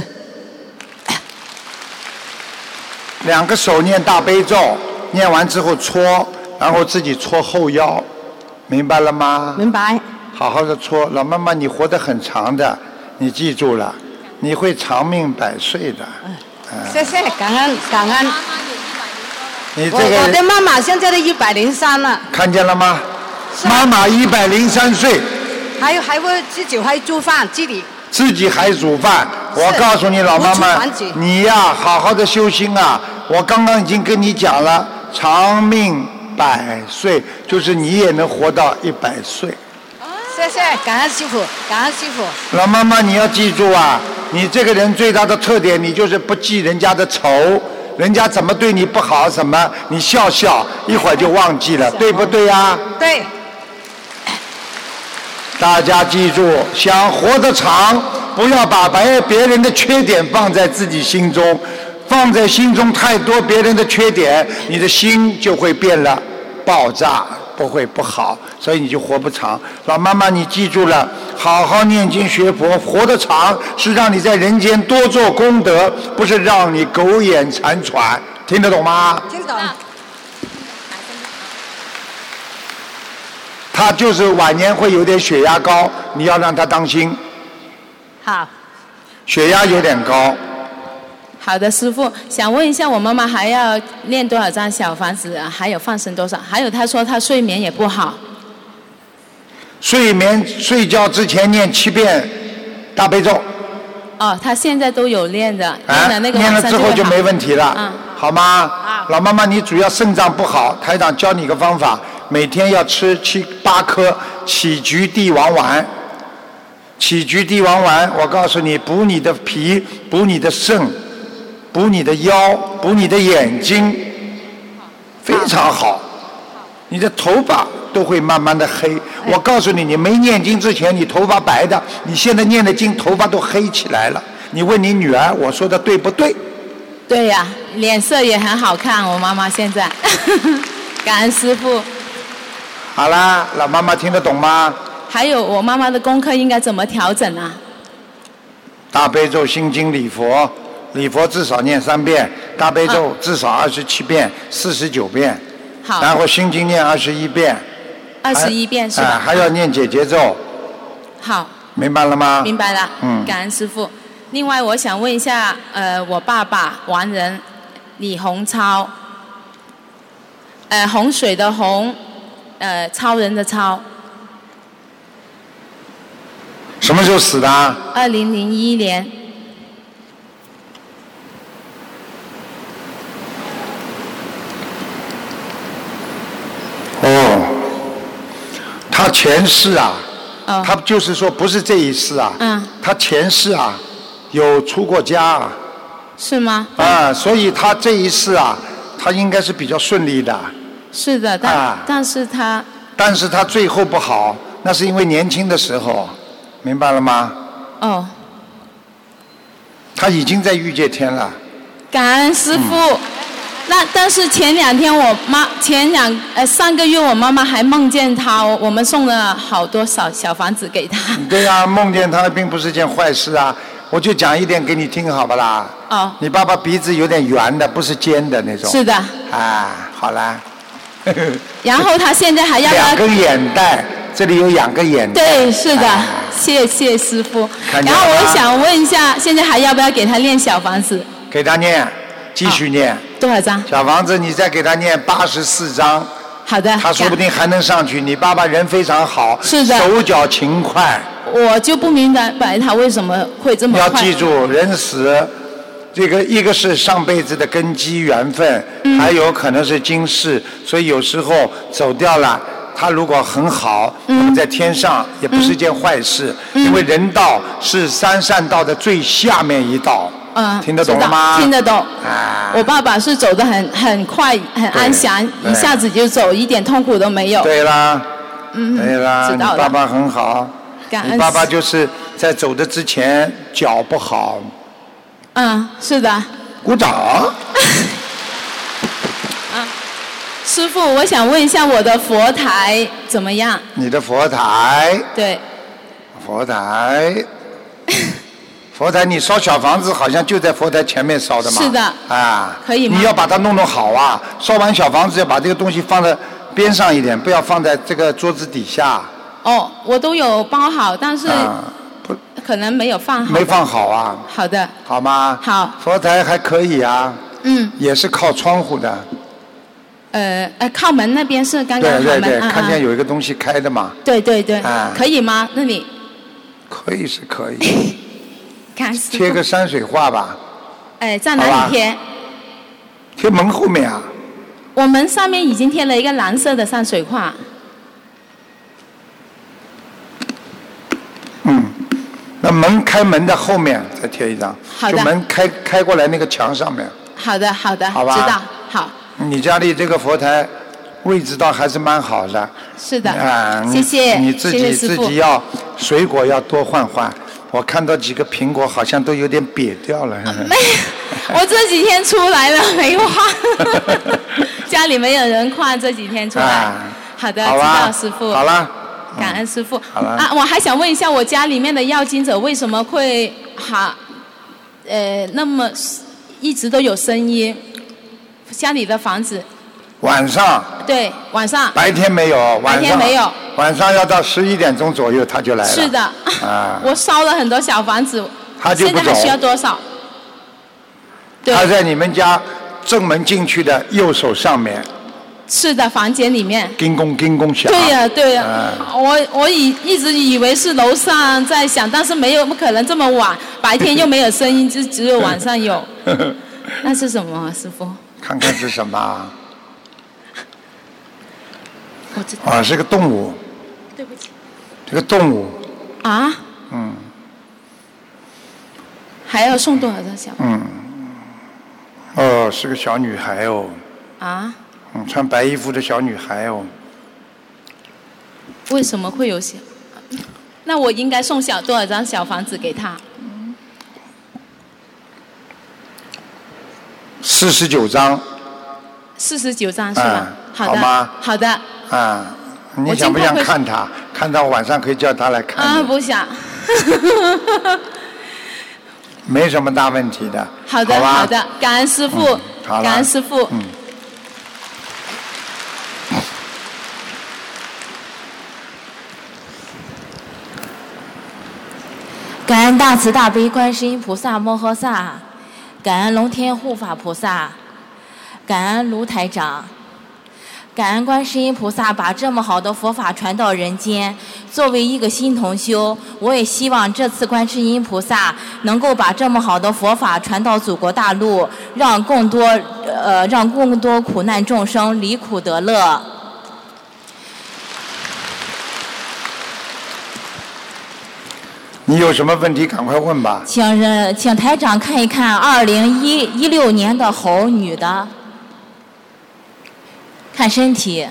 2个手念大悲咒，念完之后搓，然后自己搓后腰，明白了吗？ 明白。 好好的搓，老妈妈，你活得很长的，你记住了，你会长命100岁的。 谢谢，感恩。 你这个我的妈妈现在都103了。 看见了吗？妈妈103岁。 还会自己还煮饭， 自己还煮饭。我告诉你，老妈妈，你呀，好好的修心啊！我刚刚已经跟你讲了，长命100岁，就是你也能活到100岁。 谢谢，感恩师父，感恩师父。 老妈妈，你要记住啊，你这个人最大的特点，你就是不记人家的仇。 人家怎么对你不好，什么你笑笑，一会儿就忘记了，对不对呀？ 对。 大家记住，想活得长，不要把别人的缺点放在自己心中，放在心中太多别人的缺点，你的心就会变了，爆炸，不会不好，所以你就活不长。老妈妈，你记住了，好好念经学佛，活得长是让你在人间多做功德，不是让你苟延残喘，听得懂吗？ 听懂。 他就是晚年会有点血压高，你要让他当心。 好。 血压有点高。 好的，师父，想问一下，我妈妈还要念多少张小房子？还有放生多少？还有，她说她睡眠也不好。 睡觉之前念7遍大悲咒。 哦，她现在都有练的， 念了那个念了之后就没问题了，好吗？ 好。 老妈妈，你主要肾脏不好，台长教你一个方法，每天要吃7、8颗杞菊地黄丸。杞菊地黄丸，我告诉你，补你的脾，补你的肾，补你的腰，补你的眼睛，非常好。你的头发都会慢慢的黑。我告诉你，你没念经之前，你头发白的，你现在念了经，头发都黑起来了。你问你女儿，我说的对不对？ 对呀，脸色也很好看，我妈妈现在。感恩师父。 好啦，老妈妈听得懂吗？ 还有我妈妈的功课应该怎么调整啊？ 大悲咒、心经、礼佛，礼佛至少念3遍，大悲咒至少27遍、49遍。 好。 然后心经念21遍。 21遍是吧？ 还要念姐姐咒。 好。 明白了吗？ 明白了。感恩师父。另外，我想问一下，我爸爸亡人李洪超，洪水的洪，超人的超。 什么时候死的 ？2001年。 哦，他前世啊，他就是说不是这一世啊，他前世啊有出过家啊。 是吗？ 所以他这一世啊，他应该是比较顺利的。 是的，但是他。 但是他最后不好，那是因为年轻的时候。明白了吗？ 哦。 他已经在欲界天了。 感恩师父。但是前2天3个月我妈妈还梦见他，我们送了好多小房子给他。 对呀，梦见他并不是件坏事啊。我就讲一点给你听好不啦？ 哦。 你爸爸鼻子有点圆的，不是尖的那种。 是的。 好啦。 然后他现在还要 2根眼袋。这里有2个眼袋。 对，是的，谢谢师父。然后我想问一下，现在还要不要给他念小房子？ 给他念，继续念。 多少张？ 小房子，你再给他念84张。 好的。 他说不定还能上去。你爸爸人非常好， 是的， 手脚勤快。 我就不明白他为什么会这么快。 要记住，人死，这个一个是上辈子的根基缘分，还有可能是今世，所以有时候走掉了。他如果很好，那么在天上也不是件坏事，因为人道是3善道的最下面一道。听得懂了吗？ 听得懂。我爸爸是走得很快，很安详，一下子就走，一点痛苦都没有。 对啦，对啦，你爸爸很好。你爸爸就是在走的之前脚不好。 是的。 鼓掌。 师父，我想问一下我的佛台怎么样？ 你的佛台？ 对。 佛台，你烧小房子好像就在佛台前面烧的嘛？ 是的。可以吗？ 你要把它弄好啊！烧完小房子要把这个东西放在边上一点，不要放在这个桌子底下。 我都有包好，但是可能没有放好。 没放好啊？ 好的。 好吗？ 好。 佛台还可以啊。也是靠窗户的。 靠门那边是刚刚好门。 对，看见有一个东西开的嘛。 对。可以吗？那里。 可以是可以。贴个山水画吧。 在哪里贴？ 贴门后面啊。 我们上面已经贴了一个蓝色的山水画。 那门开门的后面再贴一张。 好的。 就门开过来那个墙上面。 好的，好的， 好吧知道，好， 你家里这个佛台位置倒还是蛮好的。 是的， 啊， 谢谢， 你自己谢谢师父自己要水果要多换换。我看到几个苹果好像都有点瘪掉了。 没，我这几天出来了没花，家里没有人跨，这几天出来。好的，知好吧道师父。 好了。 感恩师父。 好了。 啊，我还想问一下，我家里面的要经者为什么会那么一直都有声音？家里的房子。 晚上。 对，晚上。 白天没有， 白天没有。 晚上要到11点钟左右他就来了。 是的。 啊。 我烧了很多小房子。 他就不走。 现在还需要多少？ 他在你们家正门进去的右手上面。 是的，房间里面。 叮咚叮咚响。 对呀，对呀。我一直以为是楼上在响，但是不可能这么晚，白天又没有声音，就只有晚上有。那是什么，师父？ 看看是什么？ 我知道。 啊，是个动物。 对不起。 这个动物。 啊？ 嗯。 还要送多少张小？ 哦，是个小女孩哦。 啊？ 穿白衣服的小女孩哦。 为什么会有小？那我应该送多少张小房子给她 ？49张。 49张是吧？ 好吗？ 好的。 啊，你想不想看她？看到晚上可以叫她来看。 啊，不想。 没什么大问题的。 好的，好的，感恩师父，感恩师父。 感恩大慈大悲观世音菩萨摩诃萨，感恩龙天护法菩萨，感恩卢台长，感恩观世音菩萨把这么好的佛法传到人间。作为一个新同修，我也希望这次观世音菩萨能够把这么好的佛法传到祖国大陆，让更多苦难众生离苦得乐。 你有什么问题赶快问吧。 请台长看一看2016年的猴女的，看身体。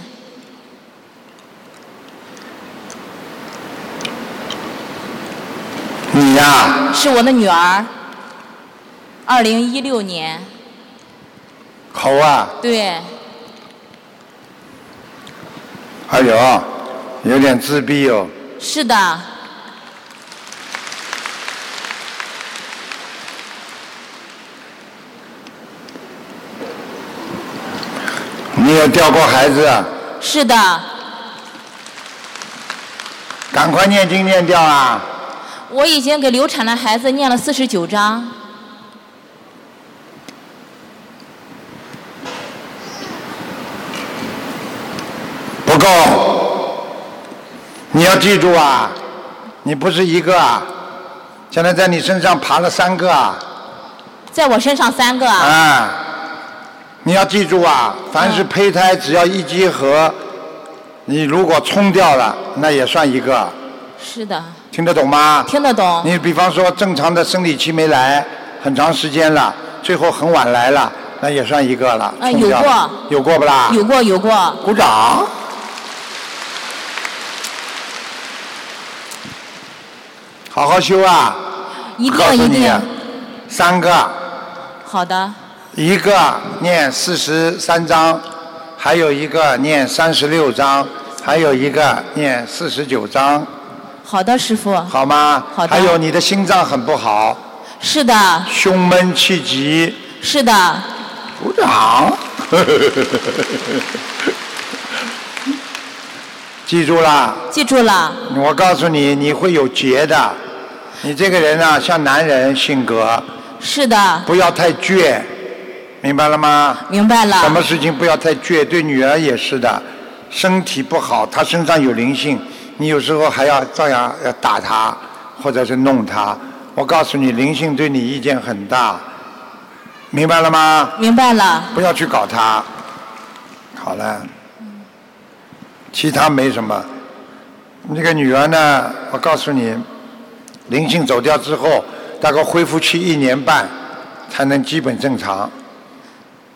你呀？ 是我的女儿。2016年。 猴啊？ 对。 哎呦，有点自闭哦。 是的。 你有掉过孩子？ 是的。 赶快念经念掉啊！ 我已经给流产的孩子念了49章。 不够，你要记住啊！你不是一个啊，现在在你身上爬了3个啊。 在我身上3个啊。 啊。你要记住啊，凡是胚胎只要一结合，你如果冲掉了，那也算一个。 是的。 听得懂吗？ 听得懂。 你比方说正常的生理期没来，很长时间了，最后很晚来了，那也算一个了。 有过。 有过不啦？ 有过。 鼓掌。好好修啊！ 一定。 3个。 好的。 一个念43章，还有一个念36章，还有一个念49章。 好的，师父。 好吗？ 好的。 还有你的心脏很不好。 是的。 胸闷气急。 是的。 鼓掌。记住了。 记住了。 我告诉你，你会有劫的。你这个人啊，像男人性格。 是的。 不要太倔。明白了吗？ 明白了。 什么事情不要太倔，对女儿也是的。身体不好，她身上有灵性，你有时候还要照样要打她，或者是弄她。我告诉你，灵性对你意见很大，明白了吗？ 明白了。 不要去搞她。好了。其他没什么。那个女儿呢？我告诉你，灵性走掉之后，大概恢复期1年半，才能基本正常。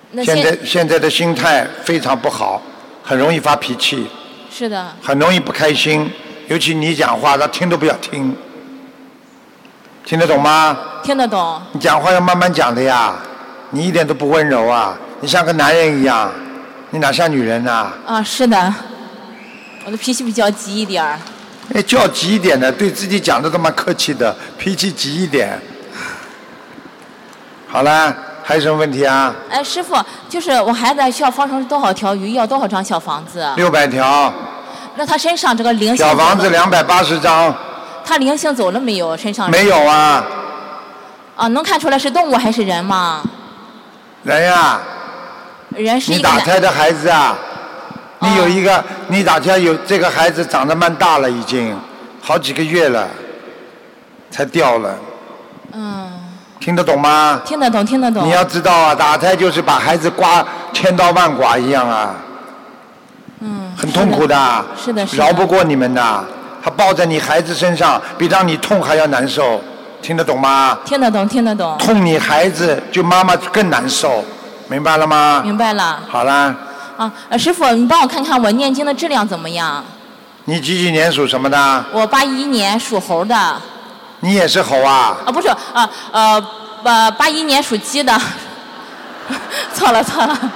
那现在的心态非常不好，很容易发脾气， 是的， 很容易不开心，尤其你讲话他听都不要听，听得懂吗？ 听得懂。 你讲话要慢慢讲的呀，你一点都不温柔啊，你像个男人一样，你哪像女人呐？ 啊，是的，我的脾气比较急一点儿。 哎，叫急一点的，对自己讲的都蛮客气的，脾气急一点。好了，还有什么问题啊？ 哎，师傅，就是我孩子需要放成多少条鱼，要多少张小房子 ？600条。 那他身上这个灵性？ 小房子280张。 他灵性走了没有？身上？ 没有啊。 啊，能看出来是动物还是人吗？ 人呀。 人是一个。 你打胎的孩子啊。你有一个，你打胎有这个孩子长得蛮大了，已经好几个月了，才掉了。 嗯。 听得懂吗？ 听得懂，听得懂。 你要知道啊，打胎就是把孩子刮千刀万剐一样啊。 嗯。 很痛苦的。 是的，是的。 饶不过你们的，他抱在你孩子身上，比让你痛还要难受，听得懂吗？ 听得懂，听得懂。 痛你孩子，就妈妈更难受，明白了吗？ 明白了。 好啦。 啊，师傅，你帮我看看我念经的质量怎么样？ 你几年属什么的？ 我81年属猴的。 你也是猴啊？ 啊，不是，81年属鸡的。错了。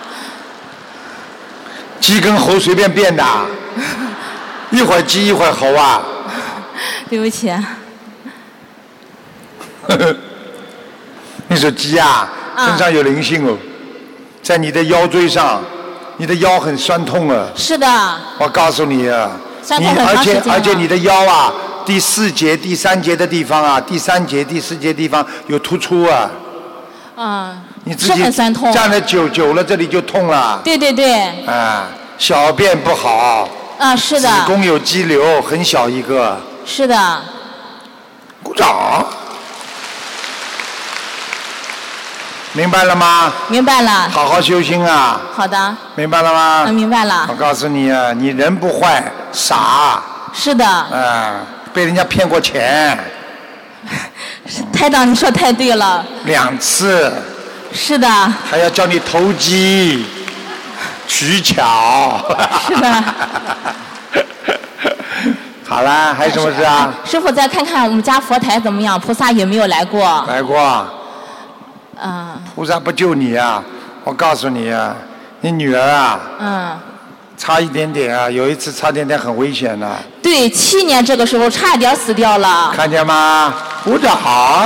鸡跟猴随便变的，一会儿鸡一会儿猴啊。 对不起。 你说鸡啊，身上有灵性哦，在你的腰椎上。你的腰很酸痛啊！ 是的。 我告诉你啊，而且你的腰啊，第4节、第3节的地方啊，第3节、第4节地方有突出啊。你自己是很酸痛。 站了久了，这里就痛了。 对。 啊，小便不好。 啊，是的。 子宫有肌瘤，很小一个。 是的。 鼓掌。明白了吗？ 明白了。 好好修心啊。 好的。 明白了吗？ 明白了。 我告诉你啊，你人不坏，傻。 是的。 被人家骗过钱。 台长，你说太对了。 2次。 是的。 还要叫你投机取巧。 是的。 好啦，还有什么事啊？ 师傅，再看看我们家佛台怎么样？菩萨有没有来过？ 来过。菩萨不救你啊！我告诉你啊，你女儿啊，差一点点啊，有一次差点点很危险的。 对，7年这个时候差点死掉了。 看见吗？鼓掌。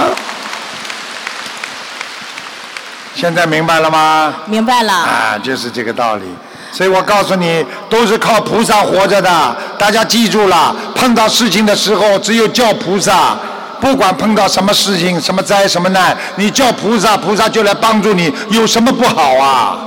现在明白了吗？ 明白了。 啊，就是这个道理。所以我告诉你，都是靠菩萨活着的。大家记住了，碰到事情的时候，只有叫菩萨。不管碰到什么事情、什么灾、什么难，你叫菩萨，菩萨就来帮助你，有什么不好啊？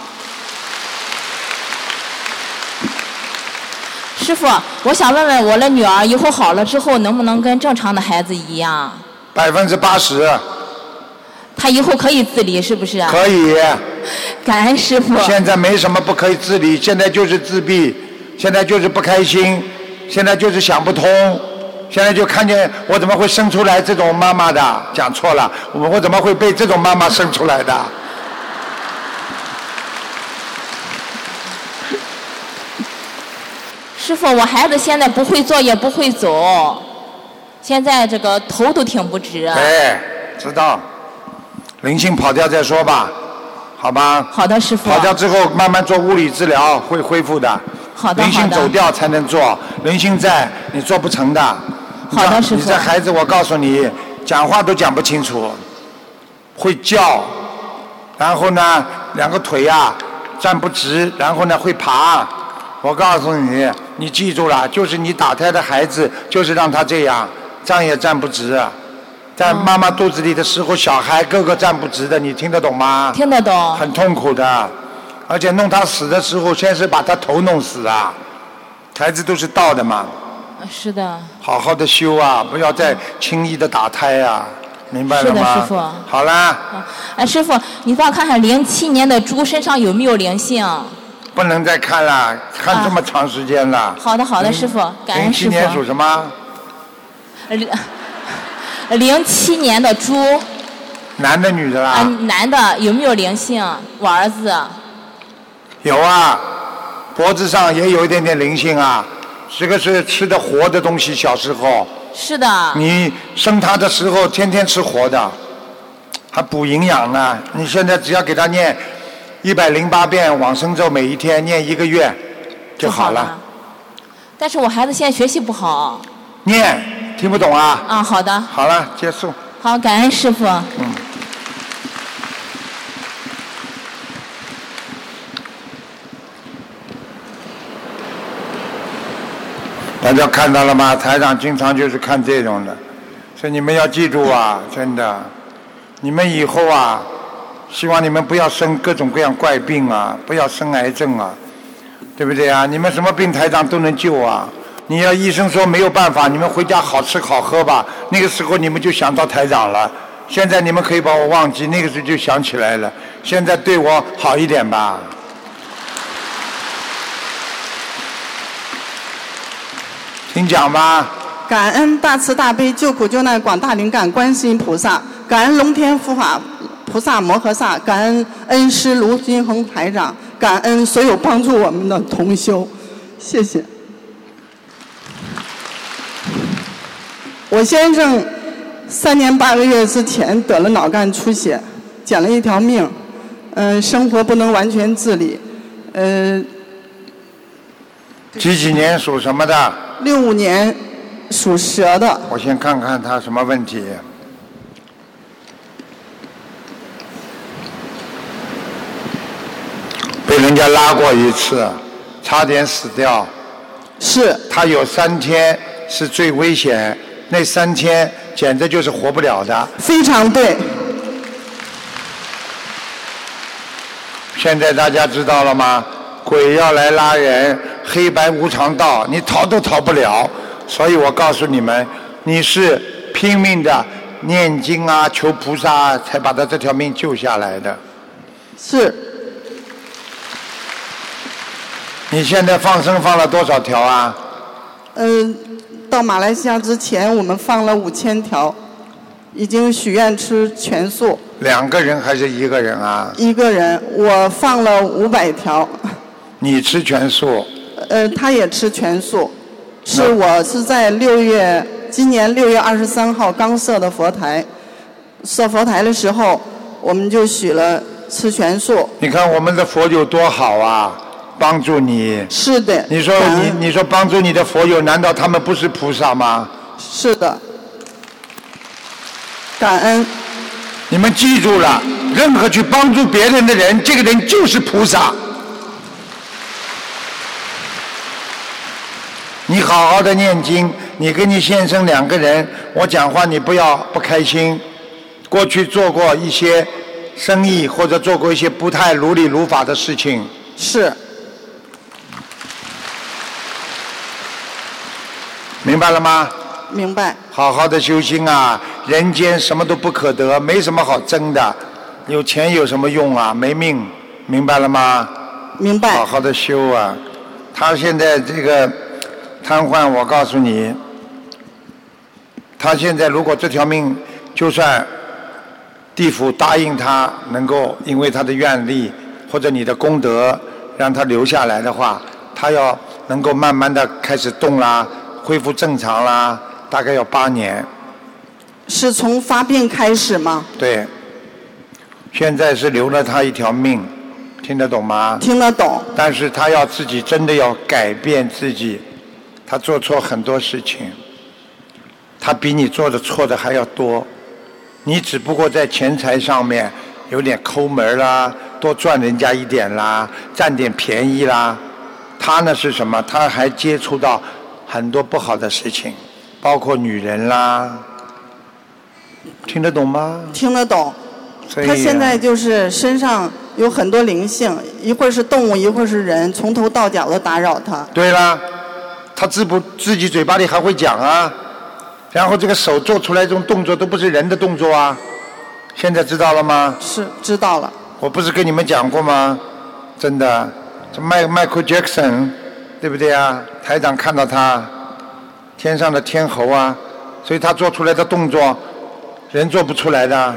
师傅，我想问问我的女儿，以后好了之后，能不能跟正常的孩子一样 ？80%。 她以后可以自理，是不是？ 可以。 感恩师傅。 现在没什么不可以自理，现在就是自闭，现在就是不开心，现在就是想不通。现在就看见我怎么会生出来这种妈妈的？讲错了，我怎么会被这种妈妈生出来的？ 师傅，我孩子现在不会坐也不会走，现在这个头都挺不直。 对，知道。灵性跑掉再说吧，好吧？ 好的，师傅。 跑掉之后慢慢做物理治疗，会恢复的。 好的。 灵性走掉才能做，灵性在你做不成的。 好的，师傅。 你这孩子，我告诉你，讲话都讲不清楚，会叫，然后呢，2个腿啊站不直，然后呢会爬。我告诉你，你记住了，就是你打胎的孩子，就是让他这样，站也站不直。在妈妈肚子里的时候，小孩个个站不直的，你听得懂吗？ 听得懂。 很痛苦的，而且弄他死的时候，先是把他头弄死啊，孩子都是道的嘛。 是的。 好好的修啊，不要再轻易的打胎啊，明白了吗？ 是的，师傅。 好啦。 师傅，你帮我看看07年的猪身上有没有灵性？ 不能再看了，看这么长时间了。 好的，好的，师傅，感恩师傅。 07年属什么？ 07年的猪。 男的女的啦？ 男的，有没有灵性？我儿子。 有啊，脖子上也有一点点灵性啊。这个是吃的活的东西，小时候。 是的。 你生他的时候天天吃活的，还补营养呢。你现在只要给他念108遍往生咒，每一天念1个月就好了。 但是我孩子现在学习不好。 念，听不懂啊？ 啊，好的。 好了，结束。 好，感恩师父。 大家看到了吗？台长经常就是看这种的，所以你们要记住啊，真的，你们以后啊，希望你们不要生各种各样怪病啊，不要生癌症啊，对不对啊？你们什么病台长都能救啊。你要医生说没有办法，你们回家好吃好喝吧，那个时候你们就想到台长了。现在你们可以把我忘记，那个时候就想起来了。现在对我好一点吧。请讲吧。 感恩大慈大悲救苦救难广大灵感观世音菩萨，感恩龙天护法菩萨摩诃萨，感恩恩师卢军宏台长，感恩所有帮助我们的同修，谢谢。我先生3年8个月之前得了脑干出血，捡了一条命，生活不能完全自理， 几年属什么的 ？65年属蛇的。 我先看看他什么问题。被人家拉过一次，差点死掉。 是。 他有3天是最危险，那3天简直就是活不了的。 非常对。 现在大家知道了吗？鬼要来拉人，黑白无常道，你逃都逃不了。所以我告诉你们，你是拼命的念经啊，求菩萨才把他这条命救下来的。 是。 你现在放生放了多少条啊？ 到马来西亚之前我们放了5000条，已经许愿吃全素。 2个人还是1个人啊 ？1个人，我放了500条。 你吃全素？ 他也吃全素。我是在今年6月23号刚设的佛台，设佛台的时候，我们就许了吃全素。 你看我们的佛有多好啊，帮助你。 是的。 你说帮助你的佛友，难道他们不是菩萨吗？ 是的。感恩。 你们记住了，任何去帮助别人的人，这个人就是菩萨。你好好的念经，你跟你先生2个人，我讲话你不要不开心。过去做过一些生意，或者做过一些不太如理如法的事情。 是。 明白了吗？ 明白。 好好的修心啊，人间什么都不可得，没什么好争的。有钱有什么用啊？没命，明白了吗？ 明白。 好好的修啊。他现在这个瘫痪，我告诉你，他现在如果这条命，就算地府答应他能够因为他的愿力或者你的功德让他留下来的话，他要能够慢慢的开始动啦，恢复正常啦，大概要8年。 是从发病开始吗？ 对。现在是留了他一条命，听得懂吗？ 听得懂。 但是他要自己真的要改变自己，他做错很多事情，他比你做的错的还要多。你只不过在钱财上面有点抠门啦，多赚人家一点啦，占点便宜啦。他呢是什么？他还接触到很多不好的事情，包括女人啦。听得懂吗？ 听得懂。他现在就是身上有很多灵性，一会儿是动物，一会儿是人，从头到脚的打扰他。 对啦，他自己嘴巴里还会讲啊，然后这个手做出来这种动作都不是人的动作啊。现在知道了吗？ 是知道了。 我不是跟你们讲过吗？真的，这Michael Jackson， 对不对啊？台长看到他，天上的天猴啊，所以他做出来的动作，人做不出来的。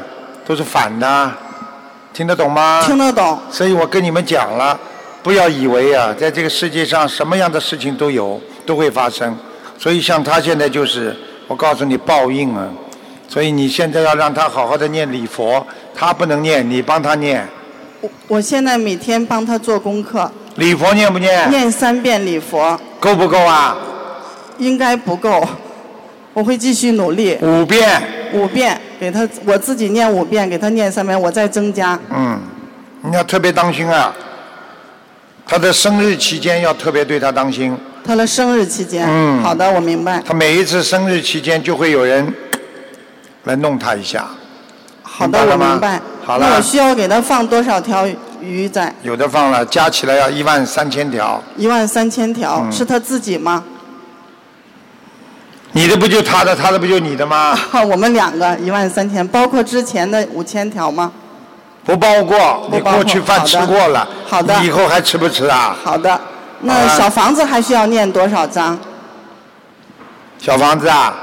都是反的，听得懂吗？ 听得懂。 所以我跟你们讲了，不要以为啊，在这个世界上什么样的事情都有，都会发生。所以像他现在就是，我告诉你报应啊。所以你现在要让他好好的念礼佛，他不能念，你帮他念。 我现在每天帮他做功课。 礼佛念不念？ 念3遍礼佛。 够不够啊？ 应该不够，我会继续努力。 5遍。 5遍，给他我自己念5遍，给他念3遍，我再增加。 你要特别当心啊！他的生日期间要特别对他当心。 他的生日期间。好的，我明白。 他每一次生日期间就会有人来弄他一下。 好的，我明白。 好了。 那我需要给他放多少条鱼在？ 有的放了，加起来要13000条。 13000条，是他自己吗？ 你的不就他的，他的不就你的吗？ 我们2个13000，包括之前的5000条吗？ 不包括，你过去饭吃过了。 好的。 你以后还吃不吃啊？ 好的。那小房子还需要念多少章？ 小房子啊，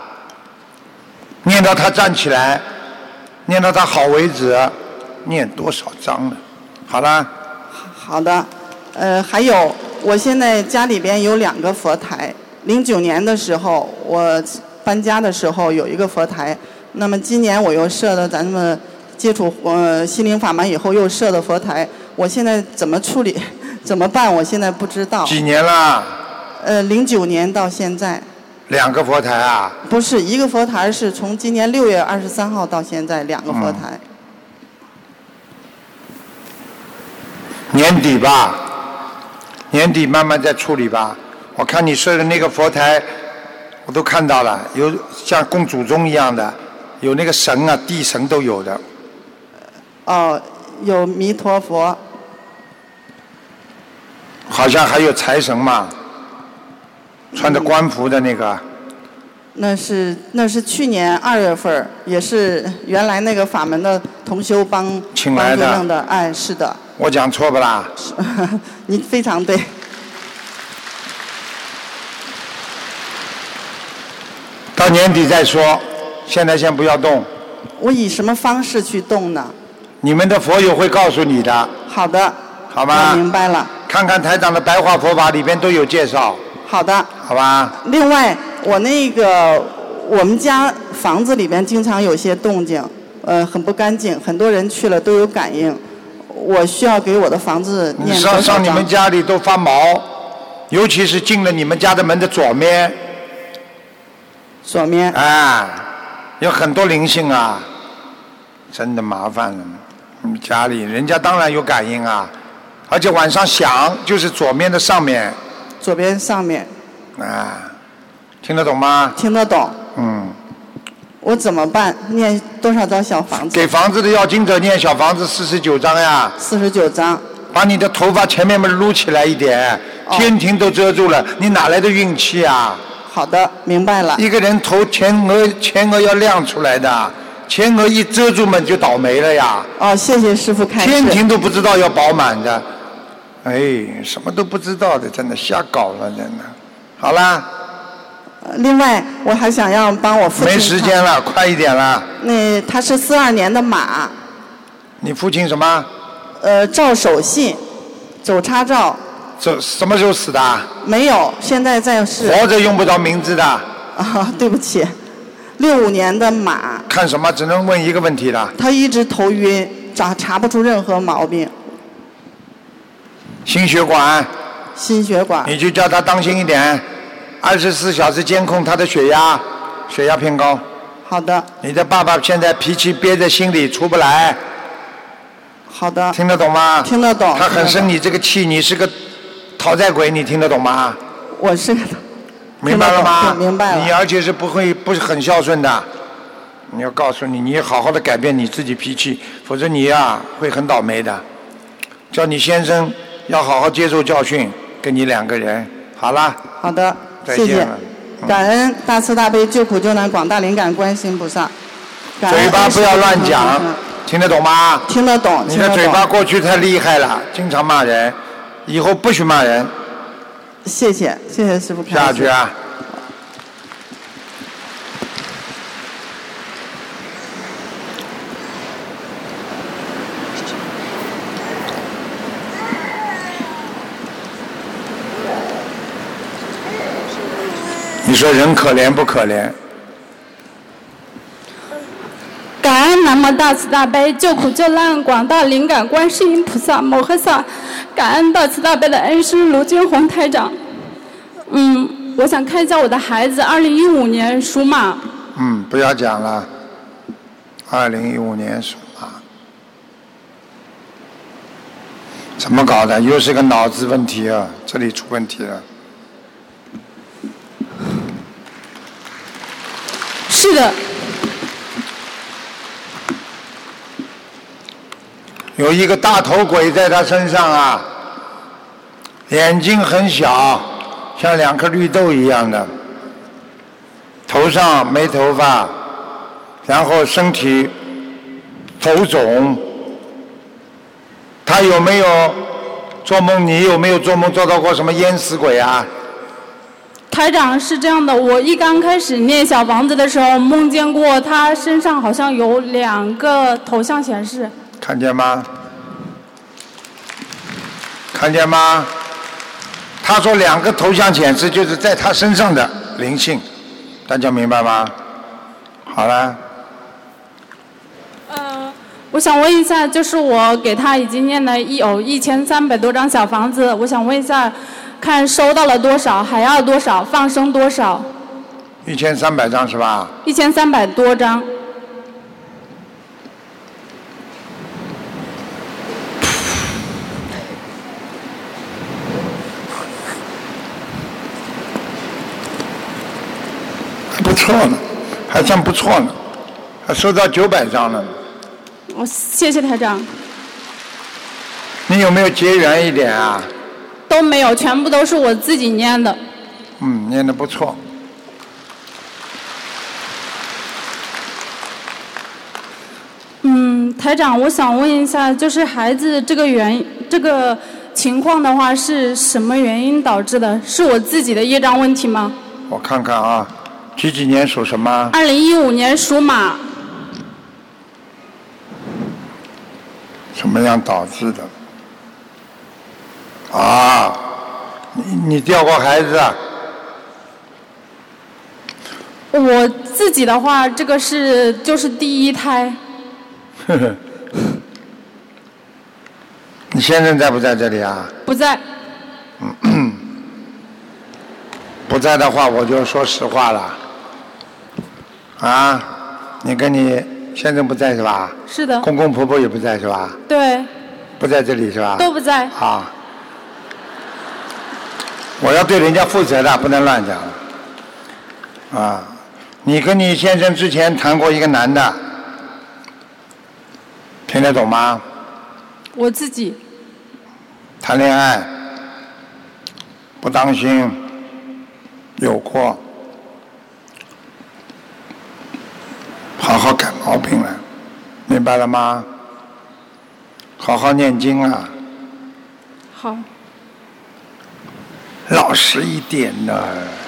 念到他站起来，念到他好为止，念多少章了？好了。 好的。还有，我现在家里边有2个佛台。09年的时候，我搬家的时候有一个佛台。那么今年我又设了咱们接触心灵法门以后又设的佛台。我现在怎么处理？怎么办？我现在不知道。 几年了 ？09年到现在。 2个佛台啊？ 不是，一个佛台是从今年6月23号到现在2个佛台。 年底吧，年底慢慢再处理吧。我看你设的那个佛台，我都看到了，有像供祖宗一样的，有那个神啊，地神都有的。 有弥陀佛。 好像还有财神嘛，穿着官服的那个。 那是去年2月份，也是原来那个法门的同修帮请来的。 弄的，哎，是的。 我讲错不啦？ 你非常对。 到年底再说，现在先不要动。 我以什么方式去动呢？ 你们的佛友会告诉你的。 好的。 好吗？ 我明白了。 看看台长的白话佛法里边都有介绍。 好的。 好吧。 另外，我们家房子里边经常有些动静，很不干净，很多人去了都有感应。我需要给我的房子念多少章？ 上你们家里都发毛，尤其是进了你们家的门的左面。 左面。 有很多灵性啊，真的麻烦了。你们家里人家当然有感应啊，而且晚上响就是左面的上面。 左边上面。 听得懂吗？ 听得懂。我怎么办？念多少张小房子？ 给房子的要经者念小房子49章呀。 49章。 把你的头发前面撸起来一点，天庭都遮住了，你哪来的运气啊？ 好的，明白了。 一个人头前额要亮出来的，前额一遮住嘛就倒霉了呀。 谢谢师父开示。 天庭都不知道要饱满的，什么都不知道的，真的瞎搞了，真的。好啦。 另外，我还想要帮我父亲。 没时间了，快一点了。 他是42年的马。 你父亲什么？ 赵守信，走叉赵。 什么时候死的？ 没有，现在在世。 活着用不着名字的。 对不起，65年的马。 看什么？只能问一个问题了。 他一直头晕，查不出任何毛病。 心血管。 心血管。 你就叫他当心一点，24小时监控他的血压，血压偏高。 好的。 你的爸爸现在脾气憋在心里出不来。 好的。 听得懂吗？ 听得懂。 他很生你这个气，你是个讨债鬼，你听得懂吗？ 我是。 明白了吗？ 明白了。 你而且是不是很孝顺的。你要告诉你好好的改变你自己脾气，否则你会很倒霉的。叫你先生要好好接受教训，跟你2个人。好了。 好的， 谢谢。 感恩大慈大悲救苦救难广大灵感观世音菩萨。 嘴巴不要乱讲，听得懂吗？ 听得懂。 你的嘴巴过去太厉害了，经常骂人，以后不许骂人。 谢谢师父开示。 下去啊。 你说人可怜不可怜？ 感恩南无大慈大悲救苦救难广大灵感观世音菩萨摩诃萨，感恩大慈大悲的恩师卢军红台长。我想看一下我的孩子，2015年属马。 不要讲了。2015年属马，怎么搞的？又是个脑子问题啊，这里出问题了。 是的。 有一个大头鬼在他身上啊，眼睛很小，像2颗绿豆一样的，头上没头发，然后身体浮肿。他有没有做梦？你有没有做梦做到过什么淹死鬼啊？ 台长是这样的，我一刚开始念小房子的时候，梦见过他身上好像有2个头像显示。 看见吗？看见吗？他说2个头像显示就是在他身上的灵性，大家明白吗？好了。 我想问一下，就是我给他已经念了有1300多张小房子，我想问一下，看收到了多少，还要多少，放生多少 ？1300张是吧 ？1300多张。 不错呢，还算不错呢，还收到900张了。 谢谢台长。 你有没有结缘一点啊？ 都没有，全部都是我自己念的。 念得不错。 台长，我想问一下，就是孩子这个情况的话，是什么原因导致的？是我自己的业障问题吗？ 我看看啊，几年属什么 ？2015年属马。 什么样导致的？啊，你掉过孩子啊？ 我自己的话，这个就是第1胎。 呵呵。你先生在不在这里啊？ 不在。 不在的话，我就说实话了。啊，你跟你先生不在是吧？ 是的。 公公婆婆也不在是吧？ 对。 不在这里是吧？ 都不在。 啊。我要对人家负责的，不能乱讲。啊，你跟你先生之前谈过一个男的，听得懂吗？ 我自己。 谈恋爱，不当心，有过，好好改毛病了，明白了吗？好好念经啊。 好。 老实一点的，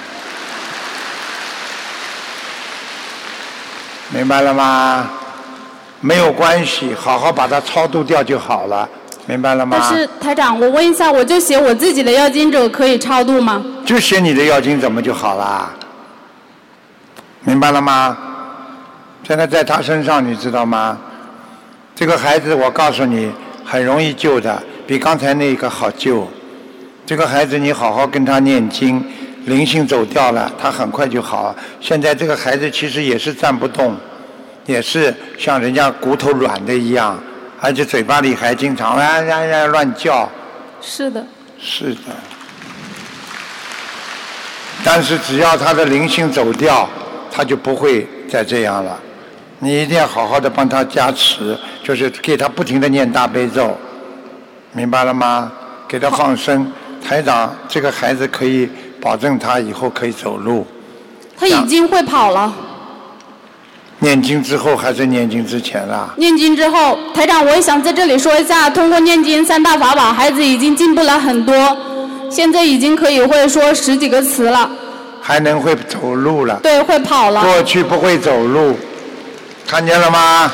明白了吗？没有关系，好好把它超度掉就好了，明白了吗？ 但是台长，我问一下，我就写我自己的要经者可以超度吗？ 就写你的要经怎么就好了，明白了吗？现在在他身上，你知道吗？这个孩子，我告诉你，很容易救的，比刚才那个好救。这个孩子，你好好跟他念经，灵性走掉了，他很快就好。现在这个孩子其实也是站不动，也是像人家骨头软的一样，而且嘴巴里还经常乱叫。 是的。 是的。但是只要他的灵性走掉，他就不会再这样了。你一定要好好的帮他加持，就是给他不停的念大悲咒，明白了吗？给他放生。台长，这个孩子可以保证他以后可以走路。 他已经会跑了。 念经之后还是念经之前啦？ 念经之后，台长，我也想在这里说一下，通过念经3大法宝，孩子已经进步了很多，现在已经可以会说10几个词了。 还能会走路了？ 对，会跑了。 过去不会走路，看见了吗？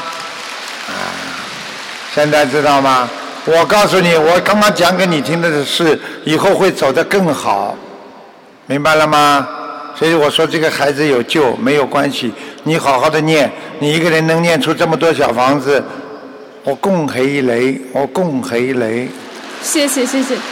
现在知道吗？我告诉你，我刚刚讲给你听的是以后会走得更好，明白了吗？ 所以我说这个孩子有救，没有关系，你好好的念，你一个人能念出这么多小房子，我恭喜你，我恭喜你。 谢谢谢谢。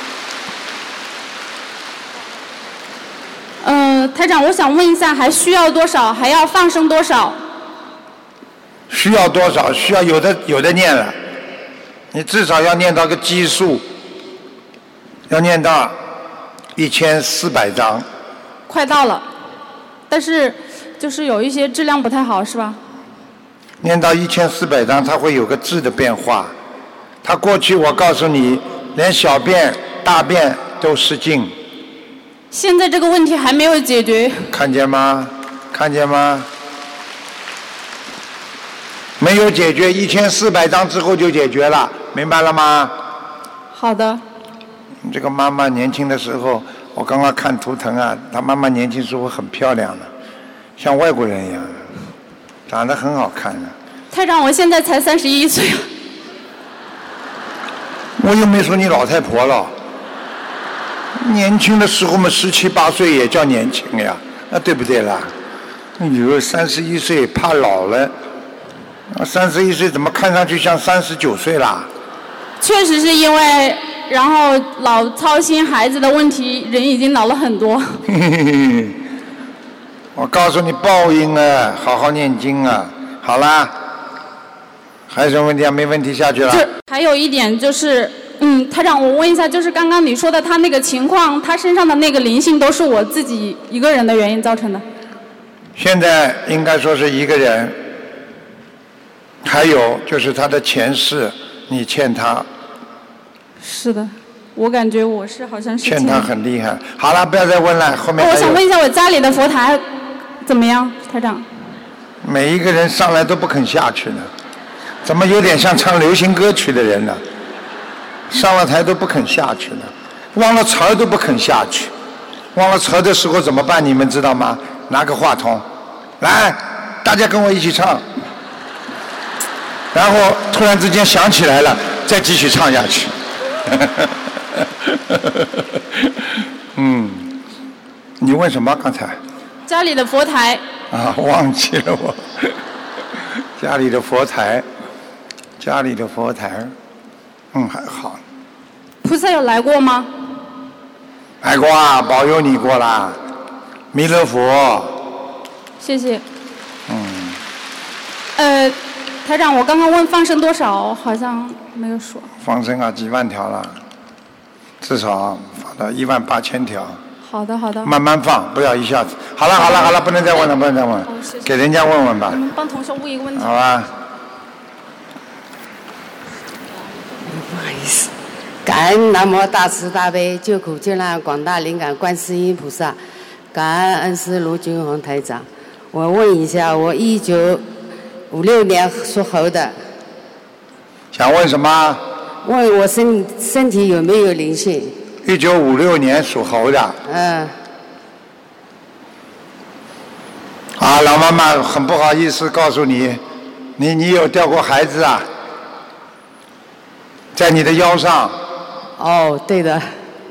台长，我想问一下，还需要多少？还要放生多少？ 需要多少？需要有的念了，你至少要念到个基数，要念到1400章。 快到了，但是就是有一些质量不太好，是吧？ 念到1400章，它会有个质的变化。它过去我告诉你，连小便、大便都失禁。 现在这个问题还没有解决。 看见吗？看见吗？没有解决，1400章之后就解决了，明白了吗？ 好的。 这个妈妈年轻的时候，我刚刚看图腾啊，她妈妈年轻时候很漂亮的，像外国人一样，长得很好看的。 台长，我现在才31岁。 我又没说你老太婆了。年轻的时候嘛，17、18岁也叫年轻呀，那对不对啦？有31岁怕老了，31岁怎么看上去像39岁啦？ 确实是因为，然后老操心孩子的问题，人已经老了很多。 我告诉你报应啊，好好念经啊。好啦，还有什么问题啊？没问题，下去了。 还有一点就是。台长，我问一下，就是刚刚你说的他那个情况，他身上的那个灵性都是我自己一个人的原因造成的？ 现在应该说是一个人，还有就是他的前世，你欠他。 是的，我感觉我是好像是欠他很厉害。好了，不要再问了，后面还有。 我想问一下，我家里的佛台怎么样，台长？ 每一个人上来都不肯下去呢，怎么有点像唱流行歌曲的人呢？上了台都不肯下去了，忘了词儿都不肯下去，忘了词儿的时候怎么办？你们知道吗？拿个话筒，来，大家跟我一起唱，然后突然之间想起来了，再继续唱下去。你问什么刚才？ 家里的佛台。 啊，忘记了我。家里的佛台，家里的佛台。还好。 菩萨有来过吗？ 来过啊，保佑你过啦，弥勒佛。 谢谢。台长，我刚刚问放生多少，好像没有说。 放生啊，几万条了，至少放到18000条。 好的，好的。 慢慢放，不要一下子。好了，不能再问了，不能再问了，给人家问问吧。 你们帮同学问一个问题。 好吧。 不好意思，感恩南无大慈大悲救苦救难广大灵感观世音菩萨，感恩恩师卢军宏台长。我问一下，我1956年属猴的。 想问什么？ 问我身体有没有灵性 ？1956年属猴的。老妈妈很不好意思告诉你，你有掉过孩子啊？在你的腰上。 哦，对的。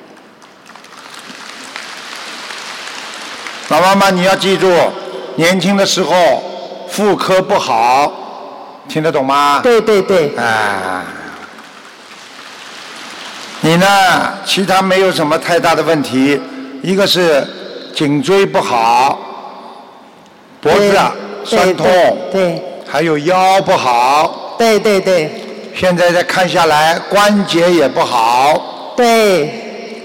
老妈妈，你要记住，年轻的时候妇科不好，听得懂吗？ 对对对。 你呢？其他没有什么太大的问题，一个是颈椎不好，脖子酸痛， 对， 还有腰不好， 对对对。 现在再看下来，关节也不好。 对。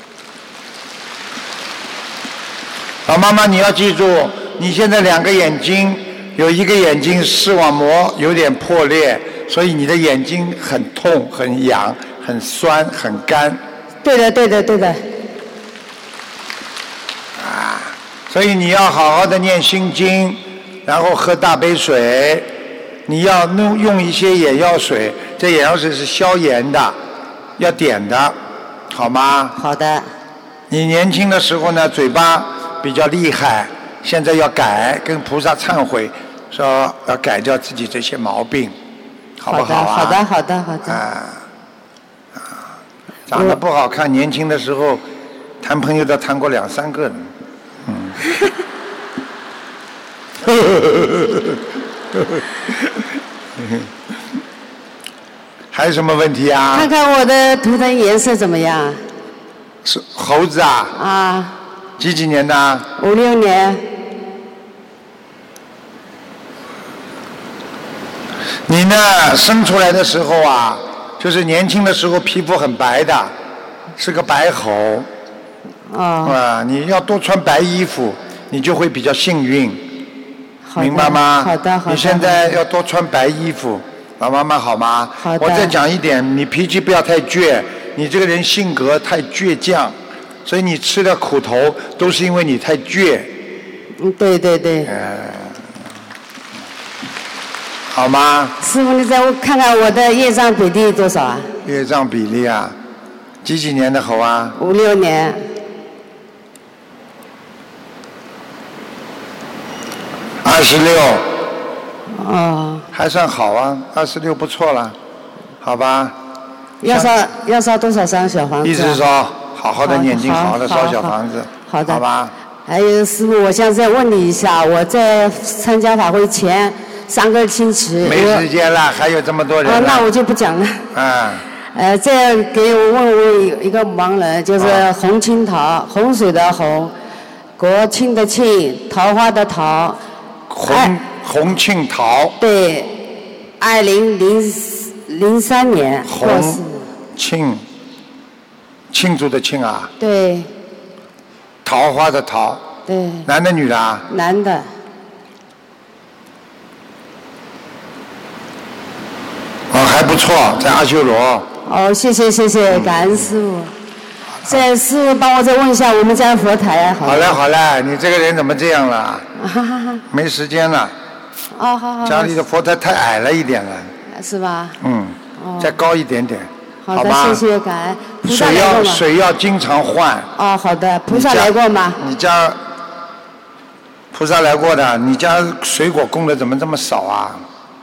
老妈妈，你要记住，你现在2个眼睛，有一个眼睛视网膜有点破裂，所以你的眼睛很痛、很痒、很酸、很干。 对的，对的，对的。 所以你要好好的念心经，然后喝大杯水。你要用一些眼药水，这眼药水是消炎的，要点的，好吗？ 好的。 你年轻的时候呢，嘴巴比较厉害，现在要改，跟菩萨忏悔，说要改掉自己这些毛病，好不好啊？ 好的，好的，好的。 长得不好看，年轻的时候谈朋友都谈过2、3个人。 还有什么问题啊？ 看看我的图腾颜色怎么样？ 是猴子啊？ 啊。 几年的 ？56年。 你呢，生出来的时候啊，就是年轻的时候皮肤很白的，是个白猴。啊，你要多穿白衣服，你就会比较幸运，明白吗？ 好的。 你现在要多穿白衣服，老妈妈好吗？ 好的。 我再讲一点，你脾气不要太倔，你这个人性格太倔强，所以你吃的苦头都是因为你太倔。 对。 好吗？ 师傅，你再看看我的业障比例多少啊？ 业障比例啊，几年的猴啊 ？56年。 26。 哦。 还算好啊，26不错了，好吧？ 要烧多少张小房子？ 意思是说，好好的念经，好好的烧小房子， 好的， 好吧？ 还有师傅，我想再问你一下，我在参加法会前3个星期， 没时间了，还有这么多人。 那我就不讲了。再给我问一个盲人，就是红青桃，洪水的洪，国庆的庆，桃花的桃。 洪庆桃。 对，2003年过世。 庆祝的庆啊。 对。 桃花的桃。 对。 男的女的啊？ 男的。 还不错，在阿修罗。 谢谢，感恩师傅。师傅帮我再问一下我们家佛台好了，你这个人怎么这样了？没时间了。 好。 家里的佛台太矮了一点了。 是吧？ 再高一点点。 好的，谢谢，感恩。菩萨来过吗？ 水要经常换。 好的，菩萨来过吗？ 你家菩萨来过的，你家水果供的怎么这么少啊？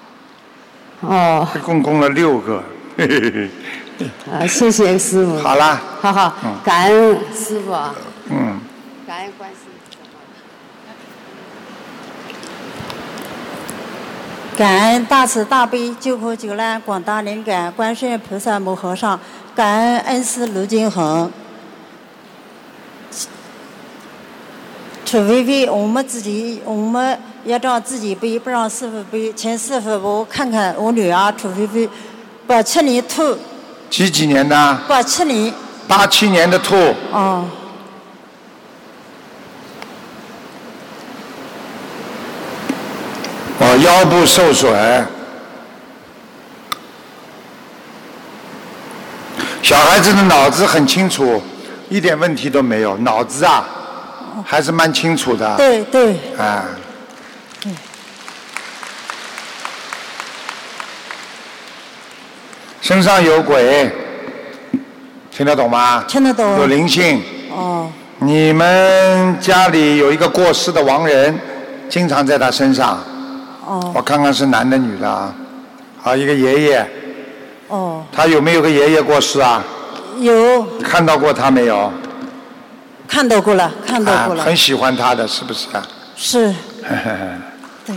共供了6个。 谢谢师傅。 好啦。 好，感恩师傅。感恩观世音。 感恩大慈大悲救苦救难广大灵感观世音菩萨摩诃萨，感恩恩师卢金恒。除非我们要让自己背，不让师傅背。请师傅我看看我女儿楚菲菲，87年兔。 几年的 ？87年。 87年的兔。腰部受损。小孩子的脑子很清楚，一点问题都没有，脑子啊。还是蛮清楚的。 对。对。 身上有鬼，听得懂吗？ 听得懂。 有灵性。你们家里有一个过世的亡人，经常在他身上。我看看是男的女的啊？一个爷爷。他有没有个爷爷过世啊？ 有。 看到过他没有？ 看到过了。 很喜欢他的，是不是啊？ 是。对。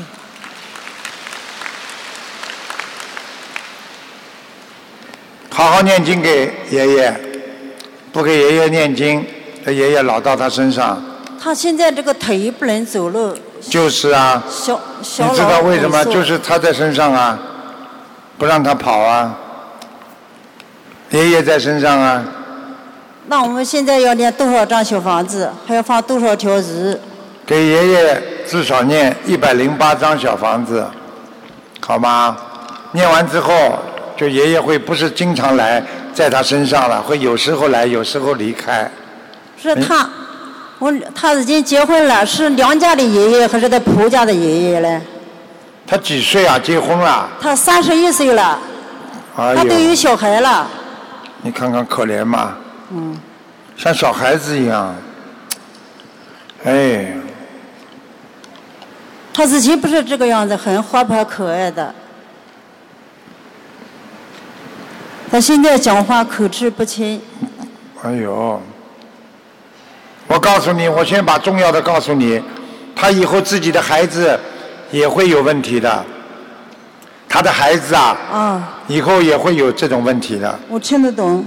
好好念经给爷爷，不给爷爷念经，这爷爷老到他身上。 他现在这个腿不能走路。 就是啊。你知道为什么？就是他在身上啊，不让他跑啊。爷爷在身上啊。 那我们现在要念多少张小房子？还要放多少条鱼？ 给爷爷至少念108张小房子，好吗？念完之后，就爷爷会不是经常来在他身上了，会有时候来，有时候离开。 是他，他已经结婚了，是娘家的爷爷还是他婆家的爷爷呢？ 他几岁啊？结婚了？ 他31岁了，他都有小孩了。 你看看可怜嘛。像小孩子一样。 他之前不是这个样子，很活泼可爱的。他现在讲话口齿不清。 我告诉你，我先把重要的告诉你，他以后自己的孩子也会有问题的，他的孩子啊，以后也会有这种问题的。 我听得懂。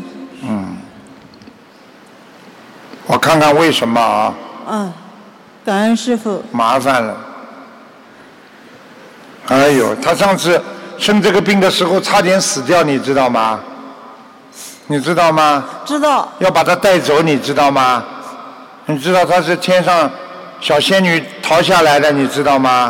我看看为什么啊？ 感恩师父。 麻烦了。哎呦，他上次生这个病的时候差点死掉，你知道吗？你知道吗？ 知道。 要把他带走，你知道吗？你知道他是天上小仙女逃下来的，你知道吗？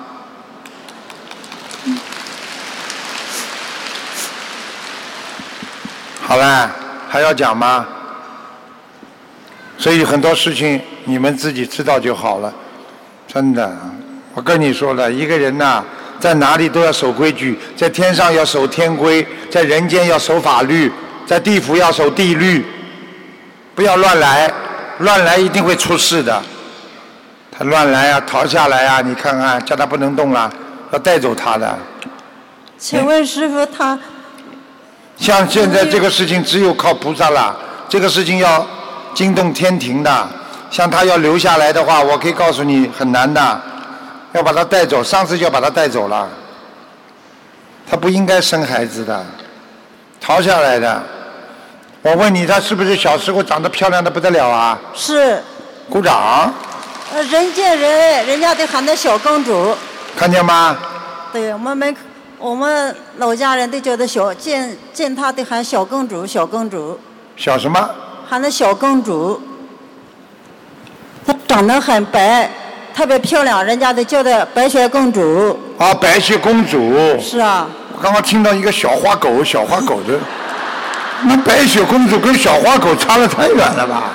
好了，还要讲吗？所以很多事情你们自己知道就好了，真的。我跟你说了，一个人呐，在哪里都要守规矩，在天上要守天规，在人间要守法律，在地府要守地律，不要乱来，乱来一定会出事的。他乱来啊，逃下来啊，你看看，叫他不能动了，要带走他的。 请问师父，他像现在这个事情只有靠菩萨了，这个事情要惊动天庭的。像他要留下来的话，我可以告诉你很难的，要把他带走。上次就要把他带走了，他不应该生孩子的，逃下来的。我问你，他是不是小时候长得漂亮的不得了啊？ 是。 鼓掌。 人见人，人家得喊她小公主。 看见吗？ 对，我们老家人都叫她见她得喊小公主，小公主。 小什么？ 喊她小公主。她长得很白，特别漂亮，人家都叫她白雪公主。 啊，白雪公主。 是啊。 我刚刚听到一个小花狗的，那白雪公主跟小花狗差得太远了吧？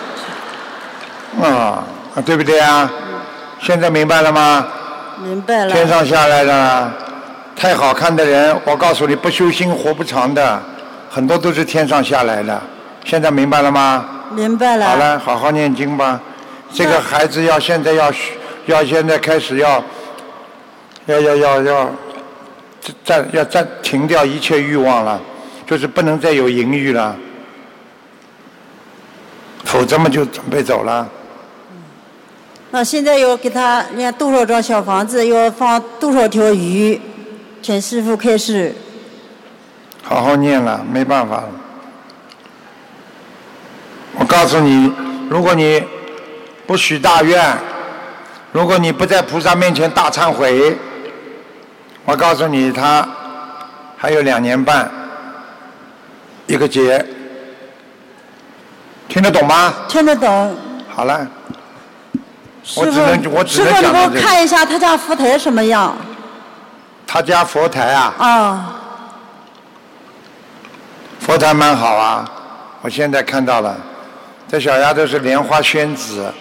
对不对啊？现在明白了吗？ 明白了。 天上下来的，太好看的人，我告诉你，不修心活不长的，很多都是天上下来的。现在明白了吗？ 明白了。 好了，好好念经吧。这个孩子现在开始要暂停掉一切欲望了，就是不能再有淫欲了，否则嘛就准备走了。 那现在要给他念多少张小房子，要放多少条鱼？请师父开示。 好好念了，没办法了。我告诉你，如果你不许大愿，如果你不在菩萨面前大忏悔，我告诉你，他还有2年半一个劫，听得懂吗？ 听得懂。 好了。 师傅，你给我看一下他家佛台什么样？ 他家佛台啊？佛台蛮好啊，我现在看到了，这小丫头是莲花宣子。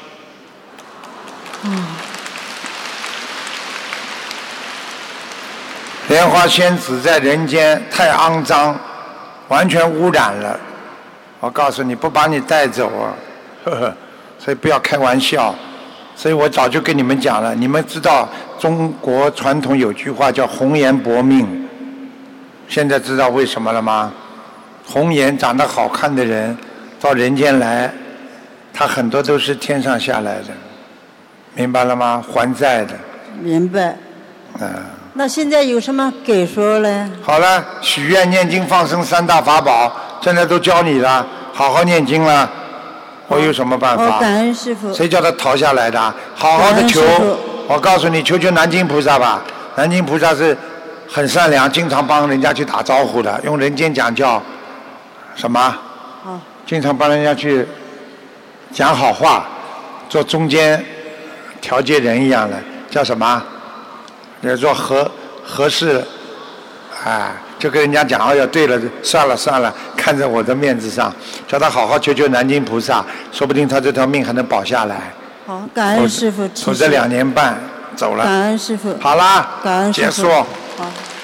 莲花仙子在人间太肮脏，完全污染了。我告诉你，不把你带走啊，所以不要开玩笑。所以我早就跟你们讲了，你们知道中国传统有句话叫红颜薄命，现在知道为什么了吗？红颜长得好看的人到人间来，他很多都是天上下来的，明白了吗？还债的。 明白。那现在有什么给说呢？ 好了，许愿、念经、放生3大法宝，现在都教你了，好好念经了。我有什么办法？ 感恩师父。 谁叫他逃下来的？好好的求。我告诉你，求南京菩萨吧。南京菩萨是很善良，经常帮人家去打招呼的。用人间讲叫什么？经常帮人家去讲好话，做中间调解人一样的，叫什么？做和事，就跟人家讲，哎呀，对了，算了，看在我的面子上，叫他好好求南京菩萨，说不定他这条命还能保下来。 好，感恩师父。 否则2年半走了。 感恩师父。 好啦， 感恩师父。 结束。 好。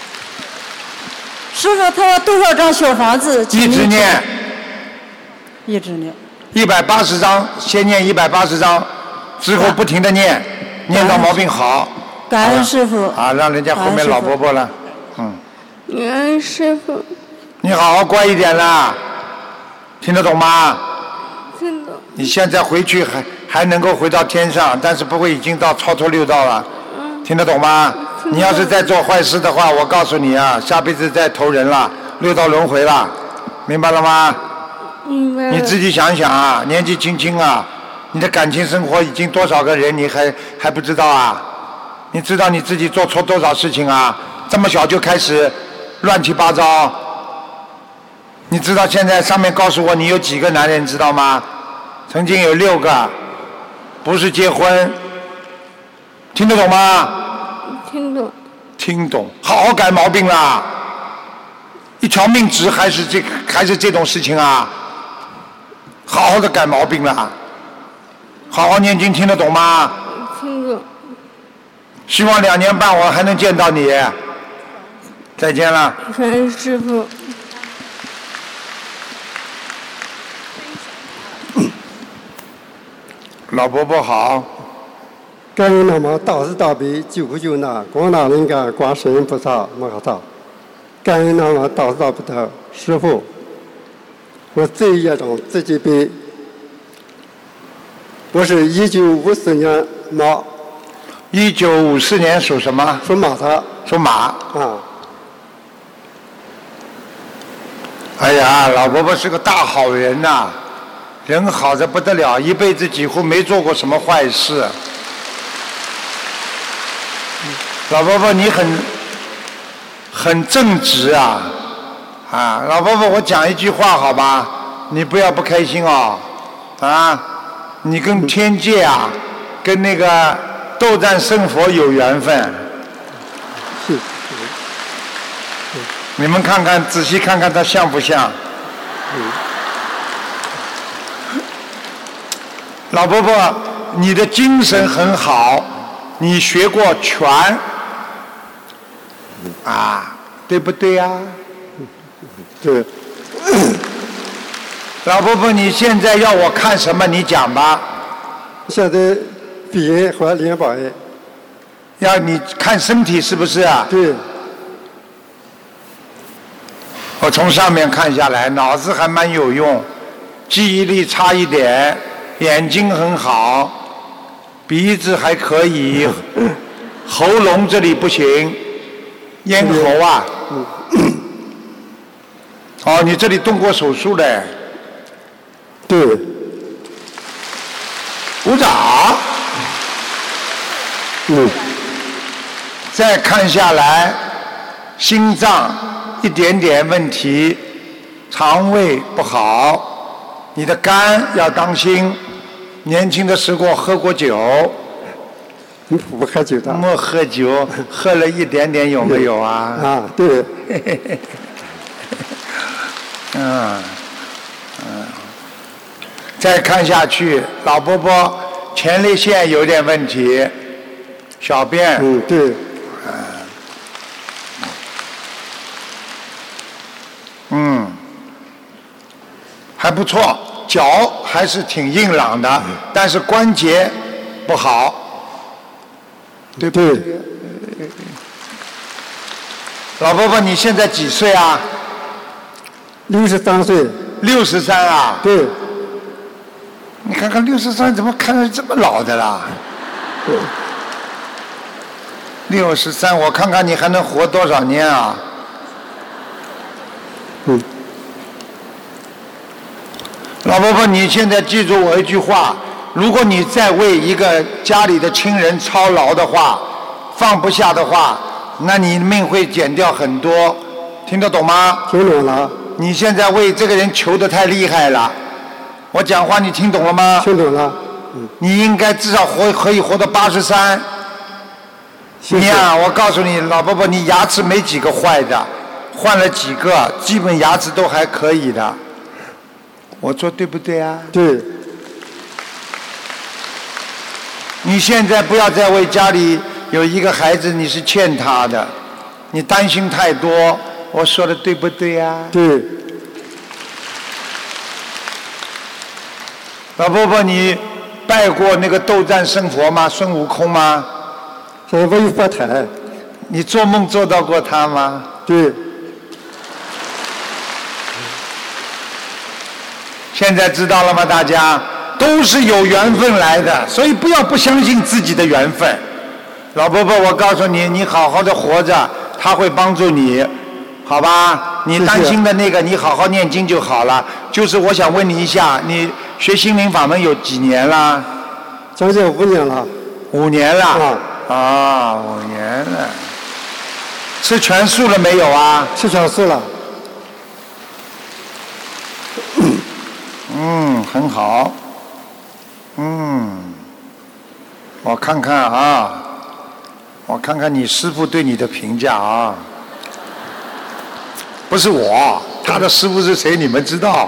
师父，他要多少张小房子？ 一直念。 一直念。 180张，先念180张，之后不停的念，念到毛病好。 感恩师父。 让人家后面老伯伯了。 感恩师父。 你好好乖一点啦，听得懂吗？ 听懂。 你现在回去还能够回到天上，但是不会已经到超脱六道了。听得懂吗？你要是再做坏事的话，我告诉你啊，下辈子再投人了，六道轮回了，明白了吗？ 明白了。 你自己想想啊，年纪轻轻啊，你的感情生活已经多少个人你还不知道啊？你知道你自己做错多少事情啊？这么小就开始乱七八糟。你知道现在上面告诉我你有几个男人知道吗？曾经有6个，不是结婚。听得懂吗？ 听懂。 听懂，好好改毛病啦！一条命值还是这种事情啊？好好的改毛病啦！好好念经，听得懂吗？ 听懂。 希望2年半我还能见到你。再见了。 感恩师父。 老伯伯好。 感恩南无大慈大悲救苦救难广大灵感观世音菩萨摩诃萨，感恩南无大慈大悲的师父，我罪业障自己背。我是1954年马。 1954年属什么？ 属马的。 属马。 啊。 哎呀，老伯伯是个大好人呐，人好得不得了，一辈子几乎没做过什么坏事。老伯伯，你很正直啊！啊，老伯伯，我讲一句话好吧？你不要不开心哦。啊，你跟天界啊，跟那个斗战胜佛有缘分。你们看看，仔细看看他像不像？老伯伯，你的精神很好，你学过拳。啊，对不对呀？ 对。 老伯伯，你现在要我看什么？你讲吧。 现在鼻炎和淋巴炎。 要你看身体是不是啊？ 对。 我从上面看下来，脑子还蛮有用，记忆力差一点，眼睛很好，鼻子还可以，喉咙这里不行。咽喉啊，哦，你这里动过手术嘞？ 对。 鼓掌。再看下来，心脏一点点问题，肠胃不好，你的肝要当心。年轻的时候喝过酒。 你不喝酒的？ 没喝酒，喝了一点点有没有啊？ 啊，对。 再看下去，老伯伯前列腺有点问题，小便。 对。 还不错，脚还是挺硬朗的，但是关节不好。对不对？老伯伯，你现在几岁啊 ？63岁。 63啊？ 对。 你看看63怎么看着这么老的啦？63，我看看你还能活多少年啊？老伯伯，你现在记住我一句话。如果你再为一个家里的亲人操劳的话，放不下的话，那你命会减掉很多，听得懂吗？ 听懂了。 你现在为这个人求得太厉害了，我讲话你听懂了吗？ 听懂了。 你应该至少可以活到83。你啊，我告诉你，老伯伯，你牙齿没几个坏的，换了几个，基本牙齿都还可以的。我说对不对啊？ 对。 你现在不要再为家里有一个孩子你是欠他的，你担心太多，我说的对不对呀？ 对。 老伯伯，你拜过那个斗战胜佛吗？孙悟空吗？ 我有佛台。 你做梦做到过他吗？ 对。 现在知道了吗？大家， 都是有缘分来的，所以不要不相信自己的缘分。老伯伯，我告诉你，你好好的活着，他会帮助你，好吧？你担心的那个，你好好念经就好了。就是我想问你一下，你学心灵法门有几年了？ 将近5年了。 5年了。啊，5年了。吃全素了没有啊？ 吃全素了。 很好。我看看啊，我看看你师父对你的评价啊。不是我，他的师父是谁？你们知道？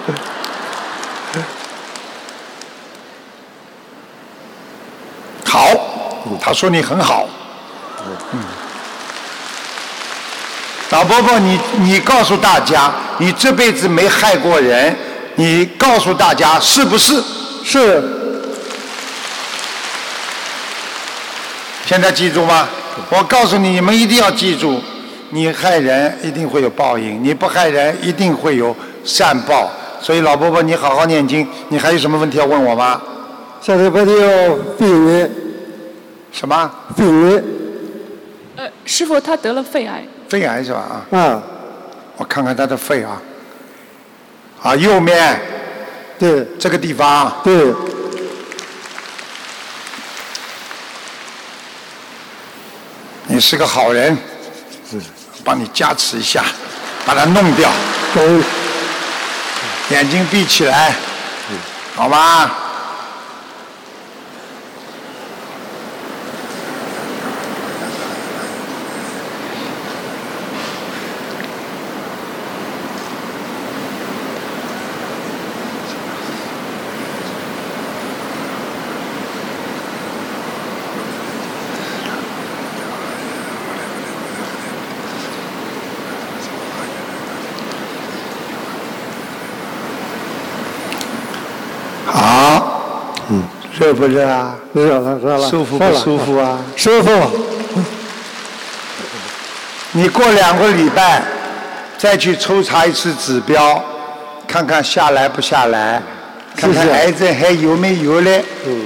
好，他说你很好。老伯伯，你告诉大家，你这辈子没害过人，你告诉大家是不是？ 是。 现在记住吗？我告诉你，你们一定要记住，你害人一定会有报应，你不害人一定会有善报。所以老伯伯，你好好念经。你还有什么问题要问我吗？ 现在问题要肺癌。 什么？ 肺癌。 师父他得了肺癌。 肺癌是吧？我看看他的肺啊。右面。 对。 这个地方。 对。 你是个好人，帮你加持一下，把它弄掉。眼睛闭起来，好吗？热不热啊？ 热了。 舒服不舒服啊？ 舒服。 你过2个礼拜再去抽查一次指标，看看下来不下来，看看癌症还有没有嘞。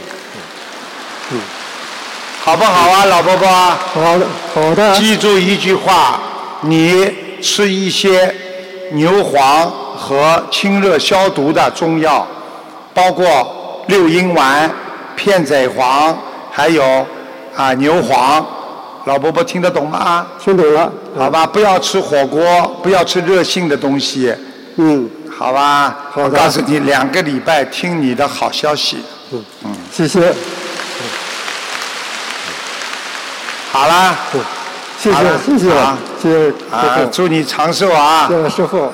好不好啊，老伯伯？ 好的。 记住一句话，你吃一些牛黄和清热消毒的中药，包括6阴丸、片仔癀，还有牛黄。老伯伯听得懂吗？ 听懂了。 好吧，不要吃火锅，不要吃热性的东西。好吧。 好的。 我告诉你，2个礼拜听你的好消息。 谢谢。 好啦。 谢谢。谢谢。 祝你长寿啊！ 谢谢师父。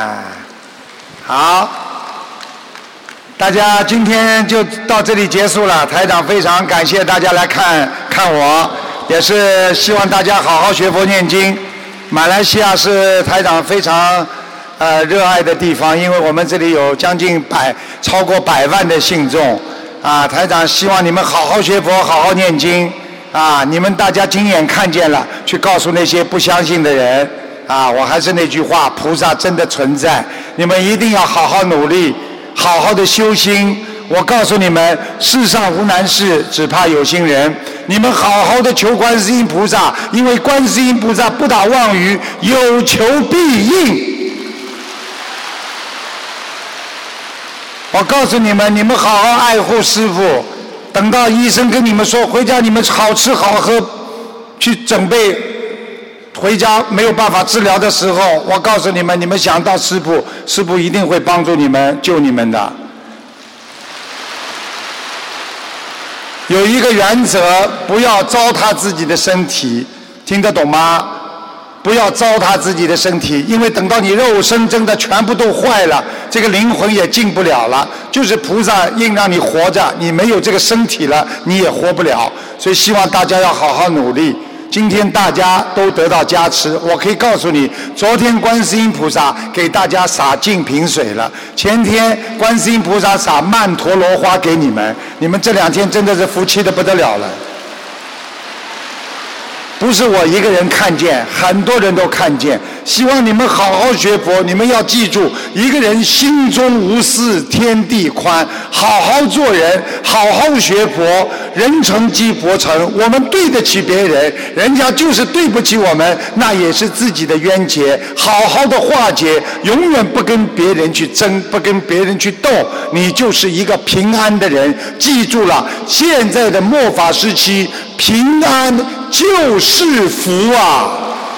好。大家今天就到这里结束了。台长非常感谢大家来看我，也是希望大家好好学佛念经。马来西亚是台长非常热爱的地方，因为我们这里有超过100万的信众台长希望你们好好学佛，好好念经你们大家亲眼看见了，去告诉那些不相信的人我还是那句话，菩萨真的存在，你们一定要好好努力，好好的修心。我告诉你们，世上无难事，只怕有心人。你们好好的求观世音菩萨，因为观世音菩萨不打妄语，有求必应。我告诉你们，你们好好爱护师父，等到医生跟你们说回家你们好吃好喝，去准备回家没有办法治疗的时候，我告诉你们，你们想到师父，师父一定会帮助你们，救你们的。有一个原则，不要糟蹋自己的身体，听得懂吗？不要糟蹋自己的身体，因为等到你肉身真的全部都坏了，这个灵魂也进不了了。就是菩萨硬让你活着，你没有这个身体了，你也活不了。所以希望大家要好好努力。今天大家都得到加持，我可以告诉你，昨天观世音菩萨给大家洒净瓶水了，前天观世音菩萨洒曼陀罗花给你们，你们这2天真的是福气的不得了了。 不是我一个人看见，很多人都看见。希望你们好好学佛，你们要记住，一个人心中无私，天地宽，好好做人，好好学佛，人成即佛成。我们对得起别人，人家就是对不起我们，那也是自己的冤结，好好的化解，永远不跟别人去争，不跟别人去斗，你就是一个平安的人。记住了，现在的末法时期，平安就是福啊！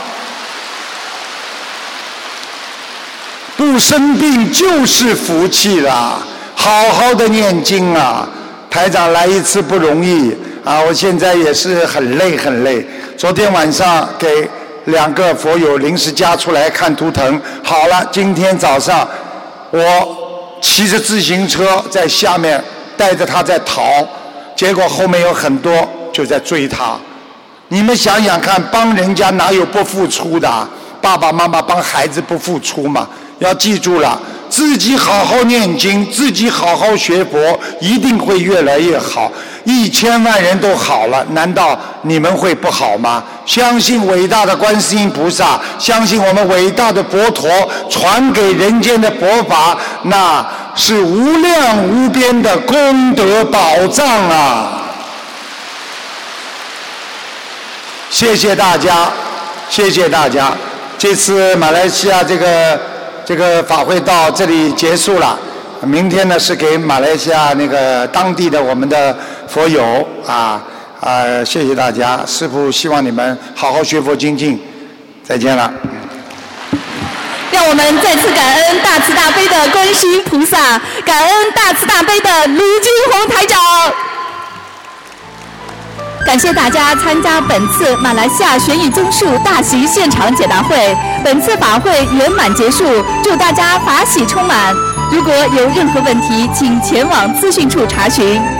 不生病就是福气啦！好好的念经啊！台长来一次不容易啊！我现在也是很累很累。昨天晚上给2个佛友临时加出来看图腾，好了，今天早上我骑着自行车在下面带着他在逃，结果后面有很多就在追他。你们想想看，帮人家哪有不付出的？爸爸妈妈帮孩子不付出吗？要记住了，自己好好念经，自己好好学佛，一定会越来越好。1000万人都好了，难道你们会不好吗？相信伟大的观世音菩萨，相信我们伟大的佛陀传给人间的佛法，那是无量无边的功德宝藏啊！谢谢大家，谢谢大家。这次马来西亚这个法会到这里结束了，明天呢是给马来西亚那个当地的我们的佛友谢谢大家，师父希望你们好好学佛精进，再见了。 让我们再次感恩大慈大悲的观世音菩萨，感恩大慈大悲的卢军宏台长。感谢大家参加本次马来西亚悬疑综述大型现场解答会，本次法会圆满结束，祝大家法喜充满。如果有任何问题，请前往资讯处查询。